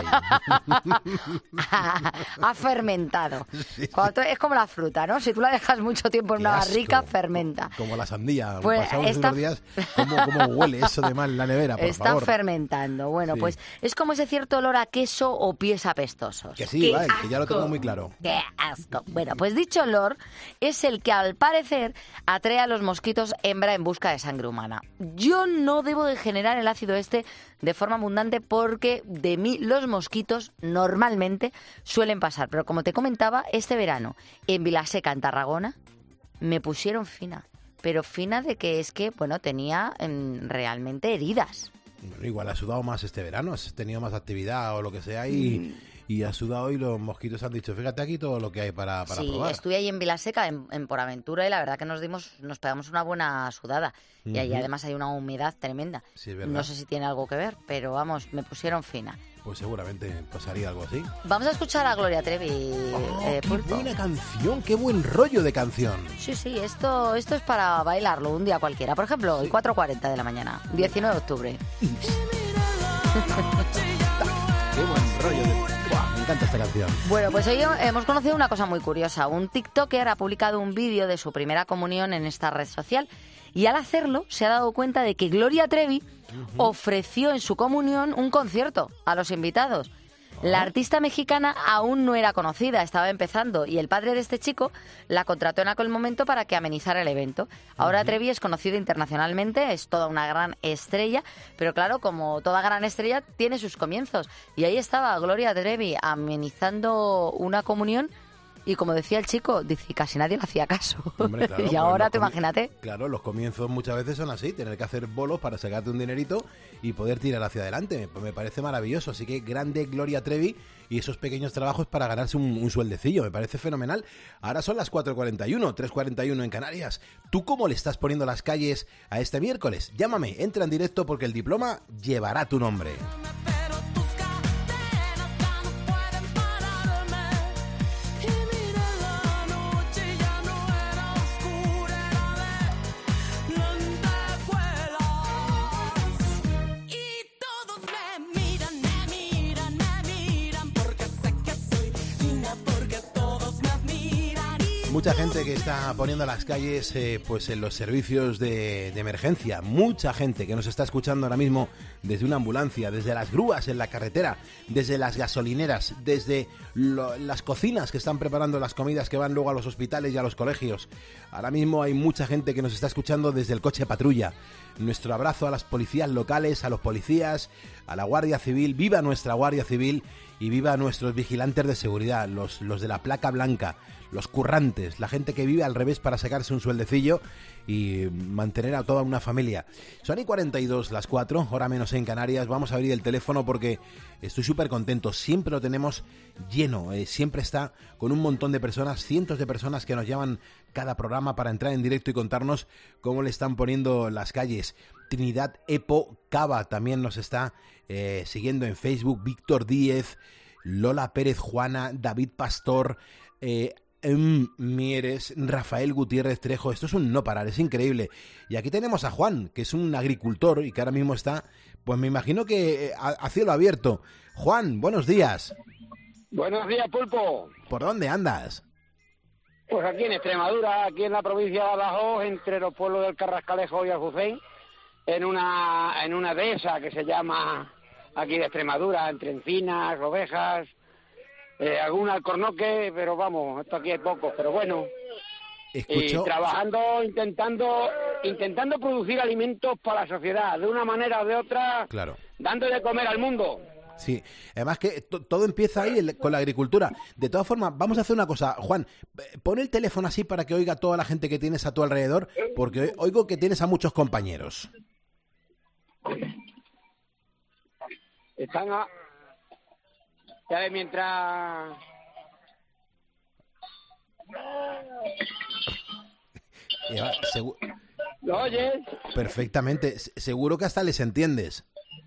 L: Ha fermentado. Sí. Tú, es como la fruta, ¿no? Si tú la dejas mucho tiempo en
K: Qué
L: una
K: asco.
L: barrica, fermenta.
K: Como la sandía.
L: Pues
K: Pasamos
L: está...
K: unos días, ¿cómo, ¿cómo huele eso de mal en la nevera, por
L: está
K: favor?
L: fermentando. Bueno, sí. Pues es como ese cierto olor a queso o pies apestosos.
K: Que sí, vale, que ya lo tengo muy claro.
L: ¡Qué asco! Bueno, pues dicho olor es el que al parecer atrae a los mosquitos hembra en busca de sangre humana. Yo no debo de generar el ácido este de forma abundante porque de mí los mosquitos normalmente suelen pasar. Pero como te comentaba, este verano en Vilaseca, en Tarragona, me pusieron fina. Pero fina de que es que, bueno, tenía mm, realmente heridas.
K: Bueno, igual has sudado más este verano, has tenido más actividad o lo que sea y, mm. y has sudado y los mosquitos han dicho, fíjate aquí todo lo que hay para, para
L: sí,
K: probar.
L: Sí, estuve ahí en Vilaseca, en, en Poraventura, y la verdad que nos dimos, nos pegamos una buena sudada. Uh-huh. Y ahí además hay una humedad tremenda.
K: Sí, es verdad.
L: No sé si tiene algo que ver, pero vamos, me pusieron fina.
K: Pues seguramente pasaría algo así.
L: Vamos a escuchar a Gloria Trevi.
K: Oh,
L: eh,
K: ¡Qué
L: Pulpo.
K: buena canción! ¡Qué buen rollo de canción!
L: Sí, sí, esto, esto es para bailarlo un día cualquiera. Por ejemplo, hoy cuatro cuarenta de la mañana, diecinueve de octubre.
K: ¡Qué buen rollo! De... ¡Buah! Me encanta esta canción.
L: Bueno, pues hoy hemos conocido una cosa muy curiosa. Un TikToker ha publicado un vídeo de su primera comunión en esta red social y al hacerlo se ha dado cuenta de que Gloria Trevi uh-huh. ofreció en su comunión un concierto a los invitados. La artista mexicana aún no era conocida, estaba empezando, y el padre de este chico la contrató en aquel momento para que amenizara el evento. Ahora uh-huh. Trevi es conocida internacionalmente, es toda una gran estrella, pero claro, como toda gran estrella, tiene sus comienzos. Y ahí estaba Gloria Trevi amenizando una comunión. Y como decía el chico, dice, casi nadie le hacía caso. Hombre, claro, y ahora te comi- imagínate.
K: Claro, los comienzos muchas veces son así, tener que hacer bolos para sacarte un dinerito y poder tirar hacia adelante. Pues me parece maravilloso, así que grande Gloria Trevi y esos pequeños trabajos para ganarse un, un sueldecillo, me parece fenomenal. Ahora son las cuatro cuarenta y uno, tres cuarenta y uno en Canarias. ¿Tú cómo le estás poniendo las calles a este miércoles? Llámame, entra en directo porque el diploma llevará tu nombre. Mucha gente que está poniendo las calles eh, pues en los servicios de, de emergencia. Mucha gente que nos está escuchando ahora mismo desde una ambulancia, desde las grúas en la carretera, desde las gasolineras, desde lo, las cocinas que están preparando las comidas que van luego a los hospitales y a los colegios. Ahora mismo hay mucha gente que nos está escuchando desde el coche patrulla. Nuestro abrazo a las policías locales, a los policías, a la Guardia Civil. ¡Viva nuestra Guardia Civil! Y viva nuestros vigilantes de seguridad, los, los de la placa blanca, los currantes, la gente que vive al revés para sacarse un sueldecillo y mantener a toda una familia. Son y cuarenta y dos las cuatro, hora menos en Canarias. Vamos a abrir el teléfono porque estoy súper contento. Siempre lo tenemos lleno, eh, siempre está con un montón de personas, cientos de personas que nos llaman cada programa para entrar en directo y contarnos cómo le están poniendo las calles. Trinidad Epo Cava también nos está eh, siguiendo en Facebook. Víctor Díez, Lola Pérez Juana, David Pastor, eh, M. Mieres, Rafael Gutiérrez Trejo. Esto es un no parar, es increíble. Y aquí tenemos a Juan, que es un agricultor y que ahora mismo está, pues me imagino que a, a cielo abierto. Juan, buenos días.
E: Buenos días, Pulpo.
K: ¿Por dónde andas?
E: Pues aquí en Extremadura, aquí en la provincia de Badajoz, entre los pueblos del Carrascalejo y Aljucén, en una en una dehesa que se llama aquí de Extremadura, entre encinas, ovejas, eh, algún alcornoque, pero vamos, esto aquí hay pocos, pero bueno.
K: Escucho...
E: Y trabajando, intentando intentando producir alimentos para la sociedad, de una manera o de otra,
K: claro,
E: dando de comer al mundo.
K: Sí, además que to- todo empieza ahí el, con la agricultura. De todas formas, vamos a hacer una cosa. Juan, pon el teléfono así para que oiga toda la gente que tienes a tu alrededor, porque oigo que tienes a muchos compañeros.
E: Están a... Ya ves, mientras...
K: Ya, segu-
E: ¿Lo oyes?
K: Perfectamente. S- seguro que hasta les entiendes.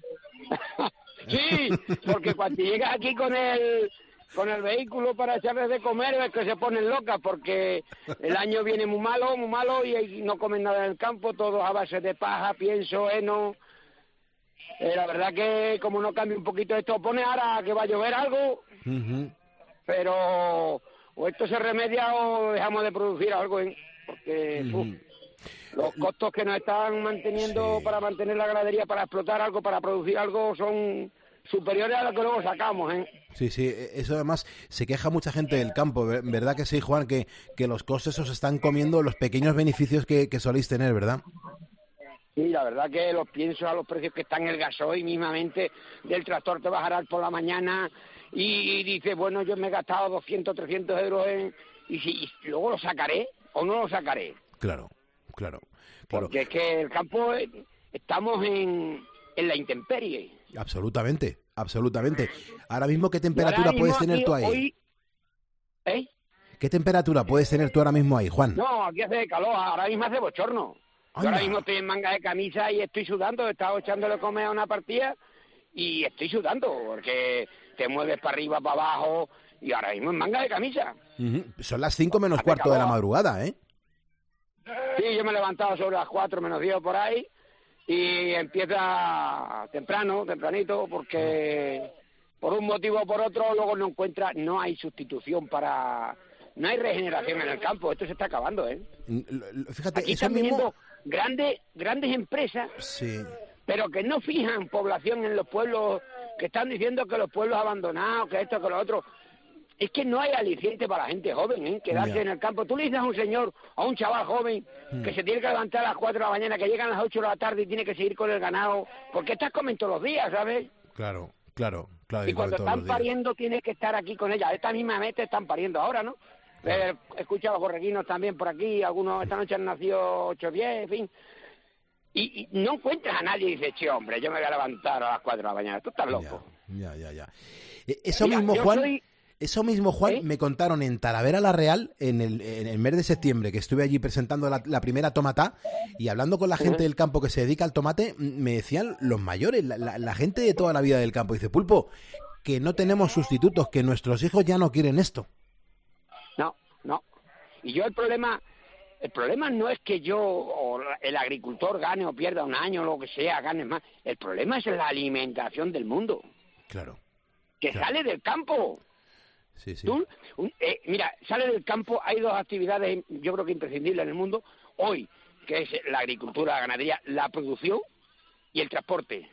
E: Sí, porque cuando llegas aquí con el con el vehículo para echarles de comer es que se ponen locas, porque el año viene muy malo, muy malo y no comen nada en el campo, todo a base de paja, pienso, heno. Eh, la verdad que como no cambia un poquito esto, pone ahora que va a llover algo,
K: Uh-huh.
E: pero o esto se remedia o dejamos de producir algo, ¿eh? Porque
K: Uh-huh.
E: uf, los costos que nos están manteniendo, sí, para mantener la ganadería, para explotar algo, para producir algo, son superiores a lo que luego sacamos, ¿eh?
K: Sí, sí, eso además se queja mucha gente del campo, ¿verdad que sí, Juan? Que, que los costes os están comiendo los pequeños beneficios que, que soléis tener, ¿verdad?
E: Sí, la verdad que los pienso a los precios que están el gasoil mismamente, del tractor te bajará por la mañana y, y dices, bueno, yo me he gastado doscientos, trescientos euros en, y, si, y luego lo sacaré o no lo sacaré.
K: Claro, claro, claro.
E: Porque es que el campo, eh, estamos en, en la intemperie.
K: Absolutamente, absolutamente. Ahora mismo, ¿qué temperatura
E: mismo
K: puedes tener
E: aquí,
K: tú ahí?
E: Hoy, ¿eh?
K: ¿Qué temperatura puedes tener tú ahora mismo ahí, Juan?
E: No, aquí hace calor, ahora mismo hace bochorno. Yo ahora mismo estoy en manga de camisa y estoy sudando, he estado echándole comer a una partida y estoy sudando, porque te mueves para arriba, para abajo, y ahora mismo en manga de camisa.
K: Uh-huh. Son las cinco menos
E: Hace
K: cuarto
E: calor.
K: de la madrugada, ¿eh?
E: Sí, yo me he levantado sobre las cuatro menos diez por ahí y empieza temprano, tempranito, porque por un motivo o por otro luego no encuentra, no hay sustitución para... No hay regeneración en el campo, esto se está acabando, ¿eh?
K: Fíjate,
E: Aquí
K: eso
E: están
K: mismo...
E: viniendo grandes, grandes empresas,
K: Sí.
E: pero que no fijan población en los pueblos, que están diciendo que los pueblos abandonados, que esto, que lo otro. Es que no hay aliciente para la gente joven, ¿eh? Quedarse
K: Ya.
E: en el campo. Tú le dices a un señor, a un chaval joven,
K: Hmm.
E: que se tiene que levantar a las cuatro de la mañana, que llegan a las ocho de la tarde y tiene que seguir con el ganado, porque estás comen todos los días, ¿sabes?
K: Claro, claro, claro.
E: Y
K: igual
E: cuando
K: todos
E: están
K: los días.
E: pariendo tienes que estar aquí con ellas. Esta misma vez están pariendo ahora, ¿no? Eh, He escuchado a los borreguinos también por aquí, algunos esta noche han nacido ocho o diez, en fin. Y, y no encuentras a nadie y dices, che, hombre, yo me voy a levantar a las cuatro de la mañana. Tú estás loco.
K: Ya, ya, ya. Eh, Eso
E: Mira,
K: mismo,
E: yo
K: Juan,
E: soy-
K: eso mismo, Juan,
E: ¿Eh?
K: me contaron en Talavera la Real en el, en el mes de septiembre, que estuve allí presentando la, la primera tomatá y hablando con la gente
E: Ujú.
K: del campo que se dedica al tomate, m- me decían los mayores, la, la- la gente de toda la vida del campo. Dice, Pulpo, que no tenemos sustitutos, que nuestros hijos ya no quieren esto.
E: No, no. Y yo el problema, el problema no es que yo o el agricultor gane o pierda un año o lo que sea, gane más. El problema es la alimentación del mundo,
K: Claro.
E: que
K: Claro.
E: sale del campo.
K: Sí, sí.
E: Tú, un- eh, mira, sale del campo, hay dos actividades, yo creo que imprescindibles en el mundo, hoy, que es la agricultura, la ganadería, la producción y el transporte.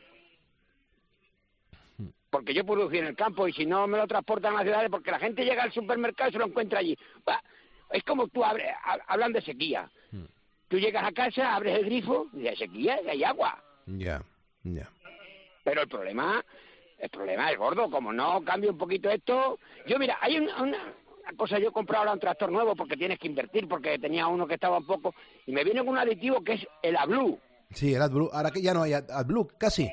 E: Porque yo producí en el campo y si no me lo transportan a las ciudades, porque la gente llega al supermercado y se lo encuentra allí. Va, es como tú abres, ha- hablan de sequía. Tú llegas a casa, abres el grifo y hay sequía y hay agua.
K: Ya, ya.
E: Pero el problema, el problema es gordo, como no cambia un poquito esto. Yo mira, hay una, una- una cosa, yo he comprado ahora un tractor nuevo porque tienes que invertir, porque tenía uno que estaba un poco, y me viene con un aditivo que es el AdBlue.
K: Sí, el AdBlue. Ahora que ya no hay Ad- AdBlue, casi.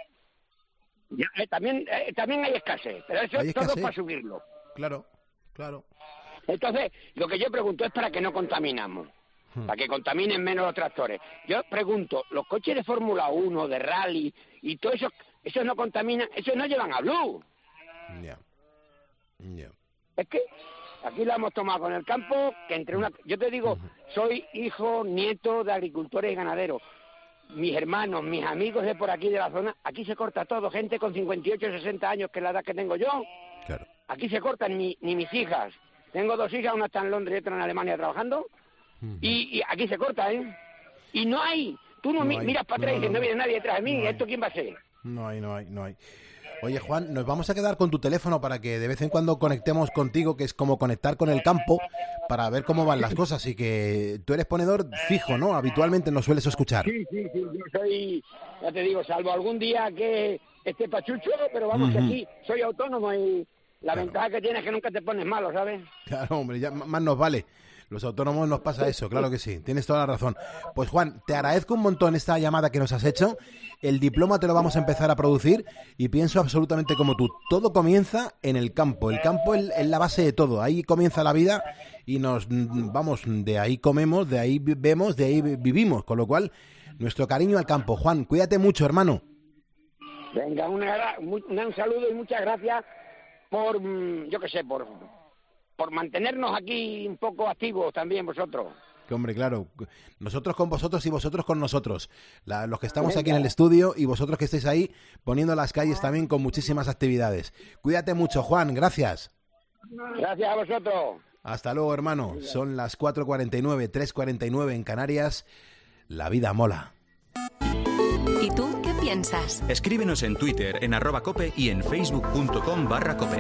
E: Ya, eh, también, eh, también hay escasez, pero eso
K: Hay
E: es todo
K: escasez.
E: para subirlo.
K: Claro, claro.
E: Entonces, lo que yo pregunto es para que no contaminamos,
K: Hmm.
E: para que contaminen menos los tractores. Yo pregunto, los coches de Fórmula uno, de rally y todo eso, esos no contaminan, esos no llevan AdBlue.
K: Ya. Ya.
E: Es que aquí lo hemos tomado con el campo, que entre una... Yo te digo, soy hijo, nieto de agricultores y ganaderos. Mis hermanos, mis amigos de por aquí de la zona, aquí se corta todo. Gente con cincuenta y ocho, sesenta años, que es la edad que tengo yo.
K: Claro.
E: Aquí se cortan ni, ni mis hijas. Tengo dos hijas, una está en Londres y otra en Alemania trabajando. Y, y aquí se corta, ¿eh? Y no hay... Tú no,
K: No
E: mi-
K: hay.
E: miras para atrás
K: No,
E: y dices,
K: no,
E: no
K: no.
E: viene nadie detrás de mí.
K: No hay.
E: ¿Esto quién va a ser?
K: No hay, no hay, no hay. Oye, Juan, nos vamos a quedar con tu teléfono para que de vez en cuando conectemos contigo, que es como conectar con el campo, para ver cómo van las cosas. Y que tú eres ponedor fijo, ¿no? Habitualmente nos sueles escuchar.
E: Sí, sí, sí, yo soy, ya te digo, salvo algún día que esté pachucho, pero vamos, que
K: Ujú.
E: aquí soy autónomo y la ventaja que tienes es que nunca te pones malo, ¿sabes?
K: Claro, hombre, ya m- más nos vale. Los autónomos nos pasa eso, claro que sí. Tienes toda la razón. Pues Juan, te agradezco un montón esta llamada que nos has hecho. El diploma te lo vamos a empezar a producir y pienso absolutamente como tú. Todo comienza en el campo. El campo es es la base de todo. Ahí comienza la vida y nos, mm, vamos, de ahí comemos, de ahí vi- vemos, de ahí vi- vivimos. Con lo cual, nuestro cariño al campo. Juan, cuídate mucho, hermano.
E: Venga, una gra- mu- un saludo y muchas gracias por, mm, yo qué sé, por, por mantenernos aquí un poco activos también vosotros.
K: Que hombre, claro, nosotros con vosotros y vosotros con nosotros, La- los que estamos aquí en
E: Venga.
K: el estudio y vosotros que estáis ahí poniendo las calles también con muchísimas actividades. Cuídate mucho, Juan, gracias.
E: Gracias a vosotros.
K: Hasta luego, hermano. Son las cuatro cuarenta y nueve, tres cuarenta y nueve en Canarias. La vida mola.
C: ¿Y tú qué piensas? piensas.
B: Escríbenos en Twitter, en arroba cope y en facebook.com barra cope.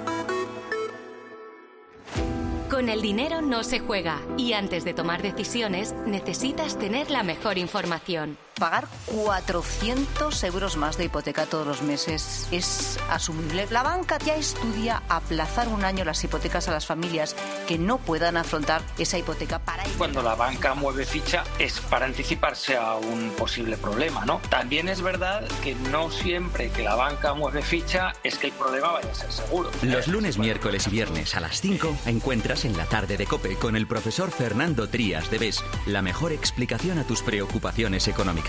C: Con el dinero no se juega y antes de tomar decisiones necesitas tener la mejor información.
F: Pagar cuatrocientos euros más de hipoteca todos los meses es asumible. La banca ya estudia aplazar un año las hipotecas a las familias que no puedan afrontar esa hipoteca para ello.
V: Cuando la banca mueve ficha es para anticiparse a un posible problema, ¿no? También es verdad que no siempre que la banca mueve ficha es que el problema vaya a ser seguro.
B: Los lunes, miércoles y viernes a las cinco encuentras en la tarde de COPE con el profesor Fernando Trías de B E S la mejor explicación a tus preocupaciones económicas.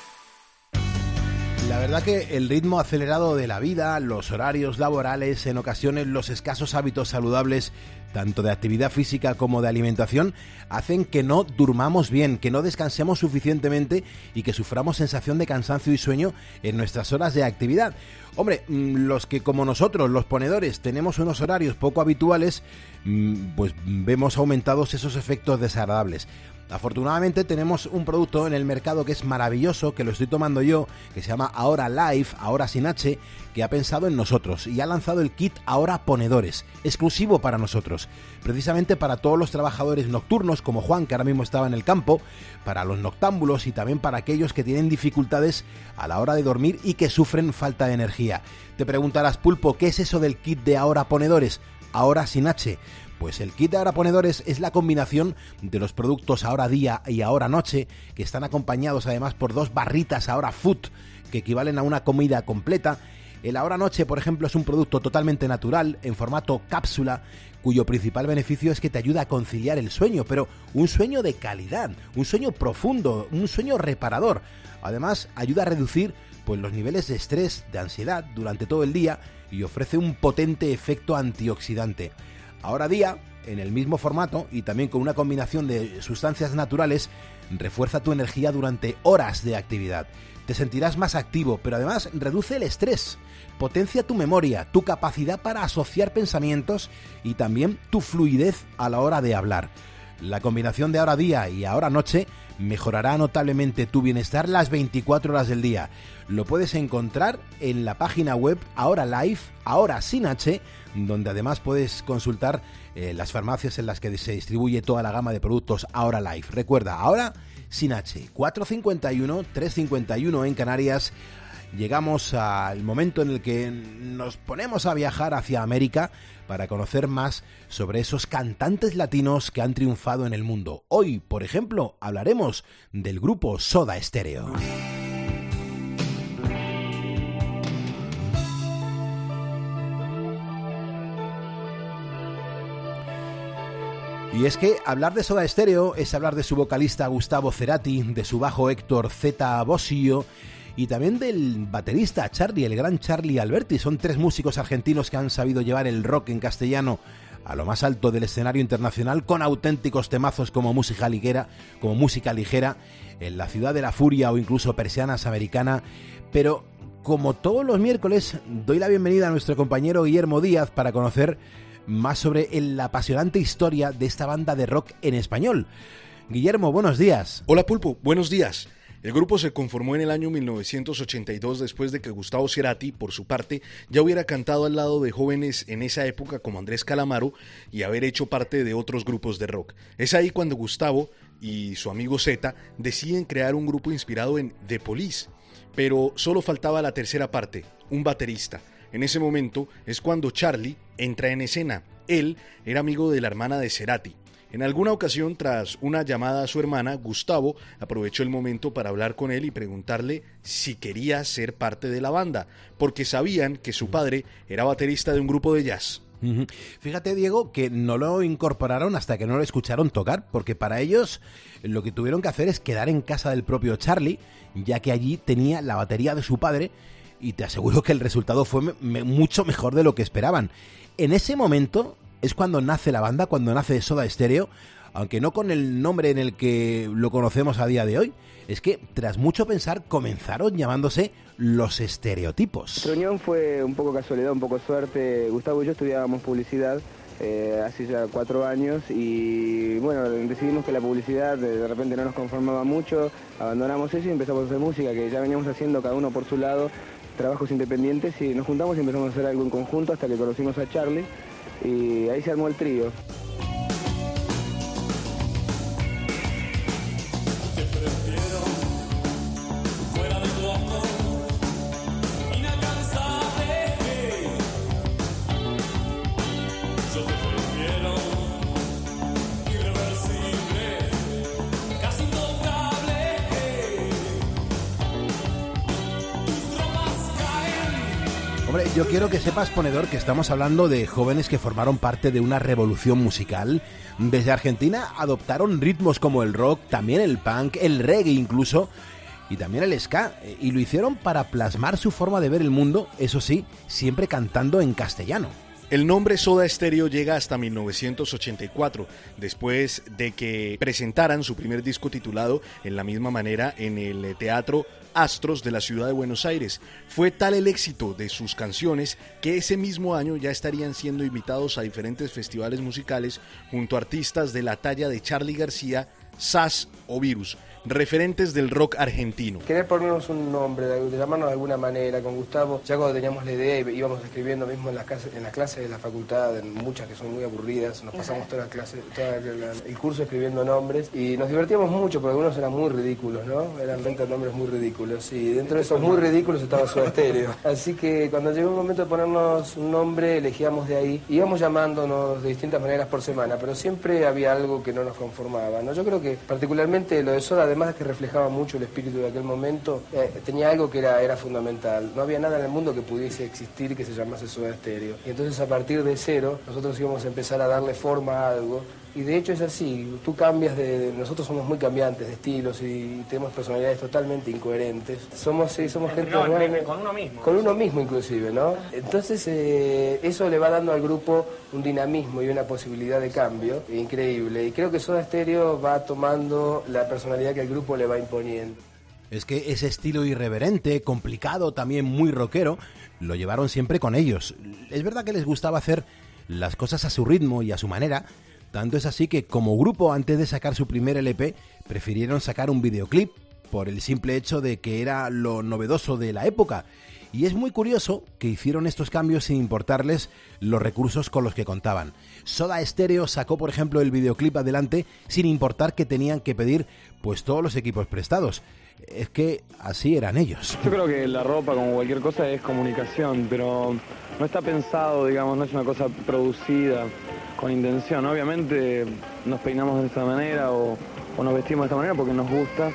K: La verdad que el ritmo acelerado de la vida, los horarios laborales, en ocasiones los escasos hábitos saludables, tanto de actividad física como de alimentación, hacen que no durmamos bien, que no descansemos suficientemente y que suframos sensación de cansancio y sueño en nuestras horas de actividad. Hombre, los que como nosotros, los ponedores, tenemos unos horarios poco habituales, pues vemos aumentados esos efectos desagradables. Afortunadamente tenemos un producto en el mercado que es maravilloso, que lo estoy tomando yo, que se llama Ahora Life, Ahora sin H, que ha pensado en nosotros y ha lanzado el kit Ahora Ponedores, exclusivo para nosotros, precisamente para todos los trabajadores nocturnos como Juan, que ahora mismo estaba en el campo, para los noctámbulos y también para aquellos que tienen dificultades a la hora de dormir y que sufren falta de energía. Te preguntarás, Pulpo, ¿qué es eso del kit de Ahora Ponedores? Ahora sin H. Pues el kit de Ahora Ponedores es la combinación de los productos Ahora Día y Ahora Noche, que están acompañados además por dos barritas Ahora Food, que equivalen a una comida completa. El Ahora Noche, por ejemplo, es un producto totalmente natural, en formato cápsula, cuyo principal beneficio es que te ayuda a conciliar el sueño, pero un sueño de calidad, un sueño profundo, un sueño reparador. Además, ayuda a reducir pues, los niveles de estrés, de ansiedad durante todo el día y ofrece un potente efecto antioxidante. Ahora Día, en el mismo formato y también con una combinación de sustancias naturales, refuerza tu energía durante horas de actividad. Te sentirás más activo, pero además reduce el estrés, potencia tu memoria, tu capacidad para asociar pensamientos y también tu fluidez a la hora de hablar. La combinación de Ahora Día y Ahora Noche mejorará notablemente tu bienestar las veinticuatro horas del día. Lo puedes encontrar en la página web Ahora Life, Ahora sin H, donde además puedes consultar eh, las farmacias en las que se distribuye toda la gama de productos Ahora Life. Recuerda, Ahora sin H, cuatro cincuenta y uno, tres cincuenta y uno en Canarias. Llegamos al momento en el que nos ponemos a viajar hacia América para conocer más sobre esos cantantes latinos que han triunfado en el mundo. Hoy, por ejemplo, hablaremos del grupo Soda Stereo. Y es que hablar de Soda Stereo es hablar de su vocalista Gustavo Cerati, de su bajo Héctor Zeta Bosio y también del baterista Charlie, el gran Charlie Alberti. Son tres músicos argentinos que han sabido llevar el rock en castellano a lo más alto del escenario internacional con auténticos temazos como Música Ligera, como Música Ligera, en La Ciudad de la Furia o incluso Persianas Americana. Pero como todos los miércoles, doy la bienvenida a nuestro compañero Guillermo Díaz para conocer más sobre la apasionante historia de esta banda de rock en español. Guillermo, buenos días.
W: Hola Pulpo, buenos días. El grupo se conformó en el año mil novecientos ochenta y dos después de que Gustavo Cerati, por su parte, ya hubiera cantado al lado de jóvenes en esa época como Andrés Calamaro y haber hecho parte de otros grupos de rock. Es ahí cuando Gustavo y su amigo Zeta deciden crear un grupo inspirado en The Police, pero solo faltaba la tercera parte, un baterista. En ese momento es cuando Charlie entra en escena. Él era amigo de la hermana de Cerati. En alguna ocasión, tras una llamada a su hermana, Gustavo aprovechó el momento para hablar con él y preguntarle si quería ser parte de la banda, porque sabían que su padre era baterista de un grupo de jazz.
K: Fíjate, Diego, que no lo incorporaron hasta que no lo escucharon tocar, porque para ellos lo que tuvieron que hacer es quedar en casa del propio Charlie, ya que allí tenía la batería de su padre, y te aseguro que el resultado fue me- mucho mejor de lo que esperaban. En ese momento es cuando nace la banda, cuando nace Soda Stereo, aunque no con el nombre en el que lo conocemos a día de hoy. Es que tras mucho pensar comenzaron llamándose Los Estereotipos.
X: Nuestra unión fue un poco casualidad, un poco suerte. Gustavo y yo estudiábamos publicidad
D: eh, hace ya cuatro años y bueno, decidimos que la publicidad de, de repente no nos conformaba mucho, abandonamos eso y empezamos a hacer música, que ya veníamos haciendo cada uno por su lado, trabajos independientes, y nos juntamos y empezamos a hacer algo en conjunto hasta que conocimos a Charlie y ahí se armó el trío.
K: Hombre, yo quiero que sepas, ponedor, que estamos hablando de jóvenes que formaron parte de una revolución musical. Desde Argentina adoptaron ritmos como el rock, también el punk, el reggae incluso, y también el ska, y lo hicieron para plasmar su forma de ver el mundo, eso sí, siempre cantando en castellano.
W: El nombre Soda Stereo llega hasta mil novecientos ochenta y cuatro, después de que presentaran su primer disco titulado en la misma manera en el Teatro Astros de la ciudad de Buenos Aires. Fue tal el éxito de sus canciones que ese mismo año ya estarían siendo invitados a diferentes festivales musicales junto a artistas de la talla de Charly García, Sass o Virus, referentes del rock argentino.
G: Querer ponernos un nombre, de llamarnos de alguna manera, con Gustavo, ya cuando teníamos la idea íbamos escribiendo mismo en las clases, en las clases de la facultad, en muchas que son muy aburridas, nos pasamos toda la clase, todo el curso escribiendo nombres y nos divertíamos mucho porque algunos eran muy ridículos, ¿no? Eran veinte nombres muy ridículos y dentro de esos muy ridículos estaba Soda Stereo. Así que cuando llegó el momento de ponernos un nombre, elegíamos de ahí, íbamos llamándonos de distintas maneras por semana, pero siempre había algo que no nos conformaba, ¿no? Yo creo que particularmente lo de Soda, además de que reflejaba mucho el espíritu de aquel momento, eh, tenía algo que era, era fundamental. No había nada en el mundo que pudiese existir que se llamase Soda Stereo. Y entonces a partir de cero nosotros íbamos a empezar a darle forma a algo. Y de hecho es así, tú cambias de... Nosotros somos muy cambiantes de estilos y tenemos personalidades totalmente incoherentes. Somos, sí, somos gente...
I: No,
G: bueno,
I: con uno mismo.
G: Con uno mismo inclusive, ¿no? Entonces eh, eso le va dando al grupo un dinamismo y una posibilidad de cambio increíble. Y creo que Soda Stereo va tomando la personalidad que el grupo le va imponiendo.
K: Es que ese estilo irreverente, complicado, también muy rockero, lo llevaron siempre con ellos. Es verdad que les gustaba hacer las cosas a su ritmo y a su manera. Tanto es así que como grupo, antes de sacar su primer L P, prefirieron sacar un videoclip por el simple hecho de que era lo novedoso de la época. Y es muy curioso que hicieron estos cambios sin importarles los recursos con los que contaban. Soda Stereo sacó, por ejemplo, el videoclip adelante sin importar que tenían que pedir pues todos los equipos prestados. Es que así eran ellos.
H: Yo creo que la ropa, como cualquier cosa, es comunicación, pero no está pensado, digamos, no es una cosa producida con intención. Obviamente nos peinamos de esta manera o, o nos vestimos de esta manera porque nos gusta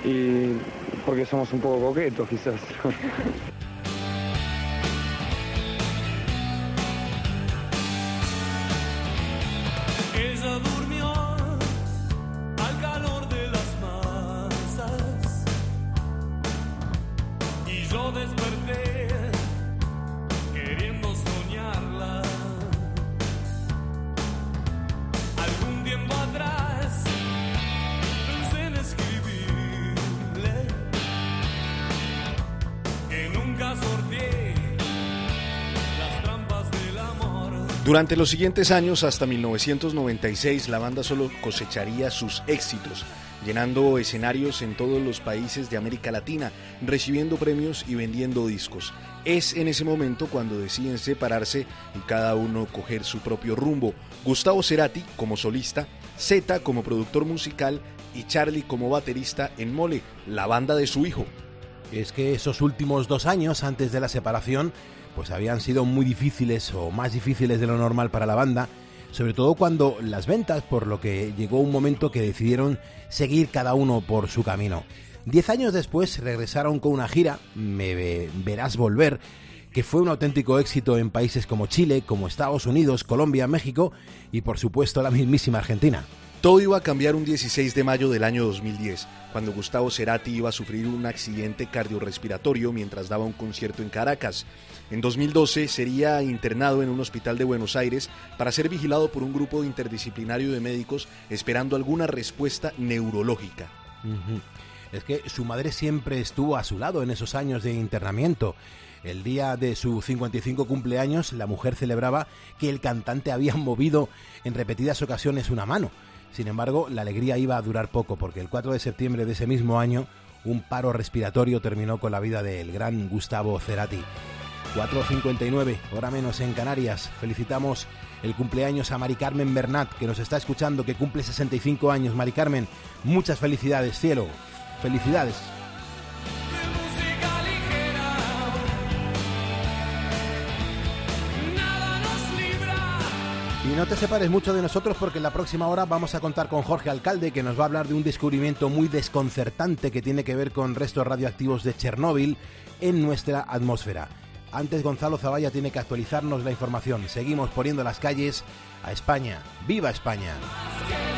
H: y porque somos un poco coquetos, quizás.
R: Ella durmió al calor de las masas y yo desperté queriendo soñarla. Algún tiempo atrás pensé en escribirle que nunca sorteé las trampas del amor.
W: Durante los siguientes años, hasta mil novecientos noventa y seis, la banda solo cosecharía sus éxitos, llenando escenarios en todos los países de América Latina, recibiendo premios y vendiendo discos. Es en ese momento cuando deciden separarse y cada uno coger su propio rumbo. Gustavo Cerati como solista, Zeta como productor musical y Charly como baterista en Mole, la banda de su hijo.
K: Es que esos últimos dos años antes de la separación pues habían sido muy difíciles o más difíciles de lo normal para la banda, sobre todo cuando las ventas, por lo que llegó un momento que decidieron seguir cada uno por su camino. Diez años después regresaron con una gira, Me Verás Volver, que fue un auténtico éxito en países como Chile, como Estados Unidos, Colombia, México y por supuesto la mismísima Argentina.
W: Todo iba a cambiar un dieciséis de mayo del año dos mil diez, cuando Gustavo Cerati iba a sufrir un accidente cardiorrespiratorio mientras daba un concierto en Caracas. En dos mil doce sería internado en un hospital de Buenos Aires para ser vigilado por un grupo interdisciplinario de médicos esperando alguna respuesta neurológica.
K: Uh-huh. Es que su madre siempre estuvo a su lado en esos años de internamiento. El día de su cincuenta y cinco cumpleaños, la mujer celebraba que el cantante había movido en repetidas ocasiones una mano. Sin embargo, la alegría iba a durar poco, porque el cuatro de septiembre de ese mismo año, un paro respiratorio terminó con la vida del gran Gustavo Cerati. cuatro cincuenta y nueve, hora menos en Canarias. Felicitamos el cumpleaños a Mari Carmen Bernat, que nos está escuchando, que cumple sesenta y cinco años. Mari Carmen, muchas felicidades, cielo. Felicidades. Y no te separes mucho de nosotros, porque en la próxima hora vamos a contar con Jorge Alcalde, que nos va a hablar de un descubrimiento muy desconcertante que tiene que ver con restos radioactivos de Chernóbil en nuestra atmósfera. Antes, Gonzalo Zavalla tiene que actualizarnos la información. Seguimos poniendo las calles a España. ¡Viva España!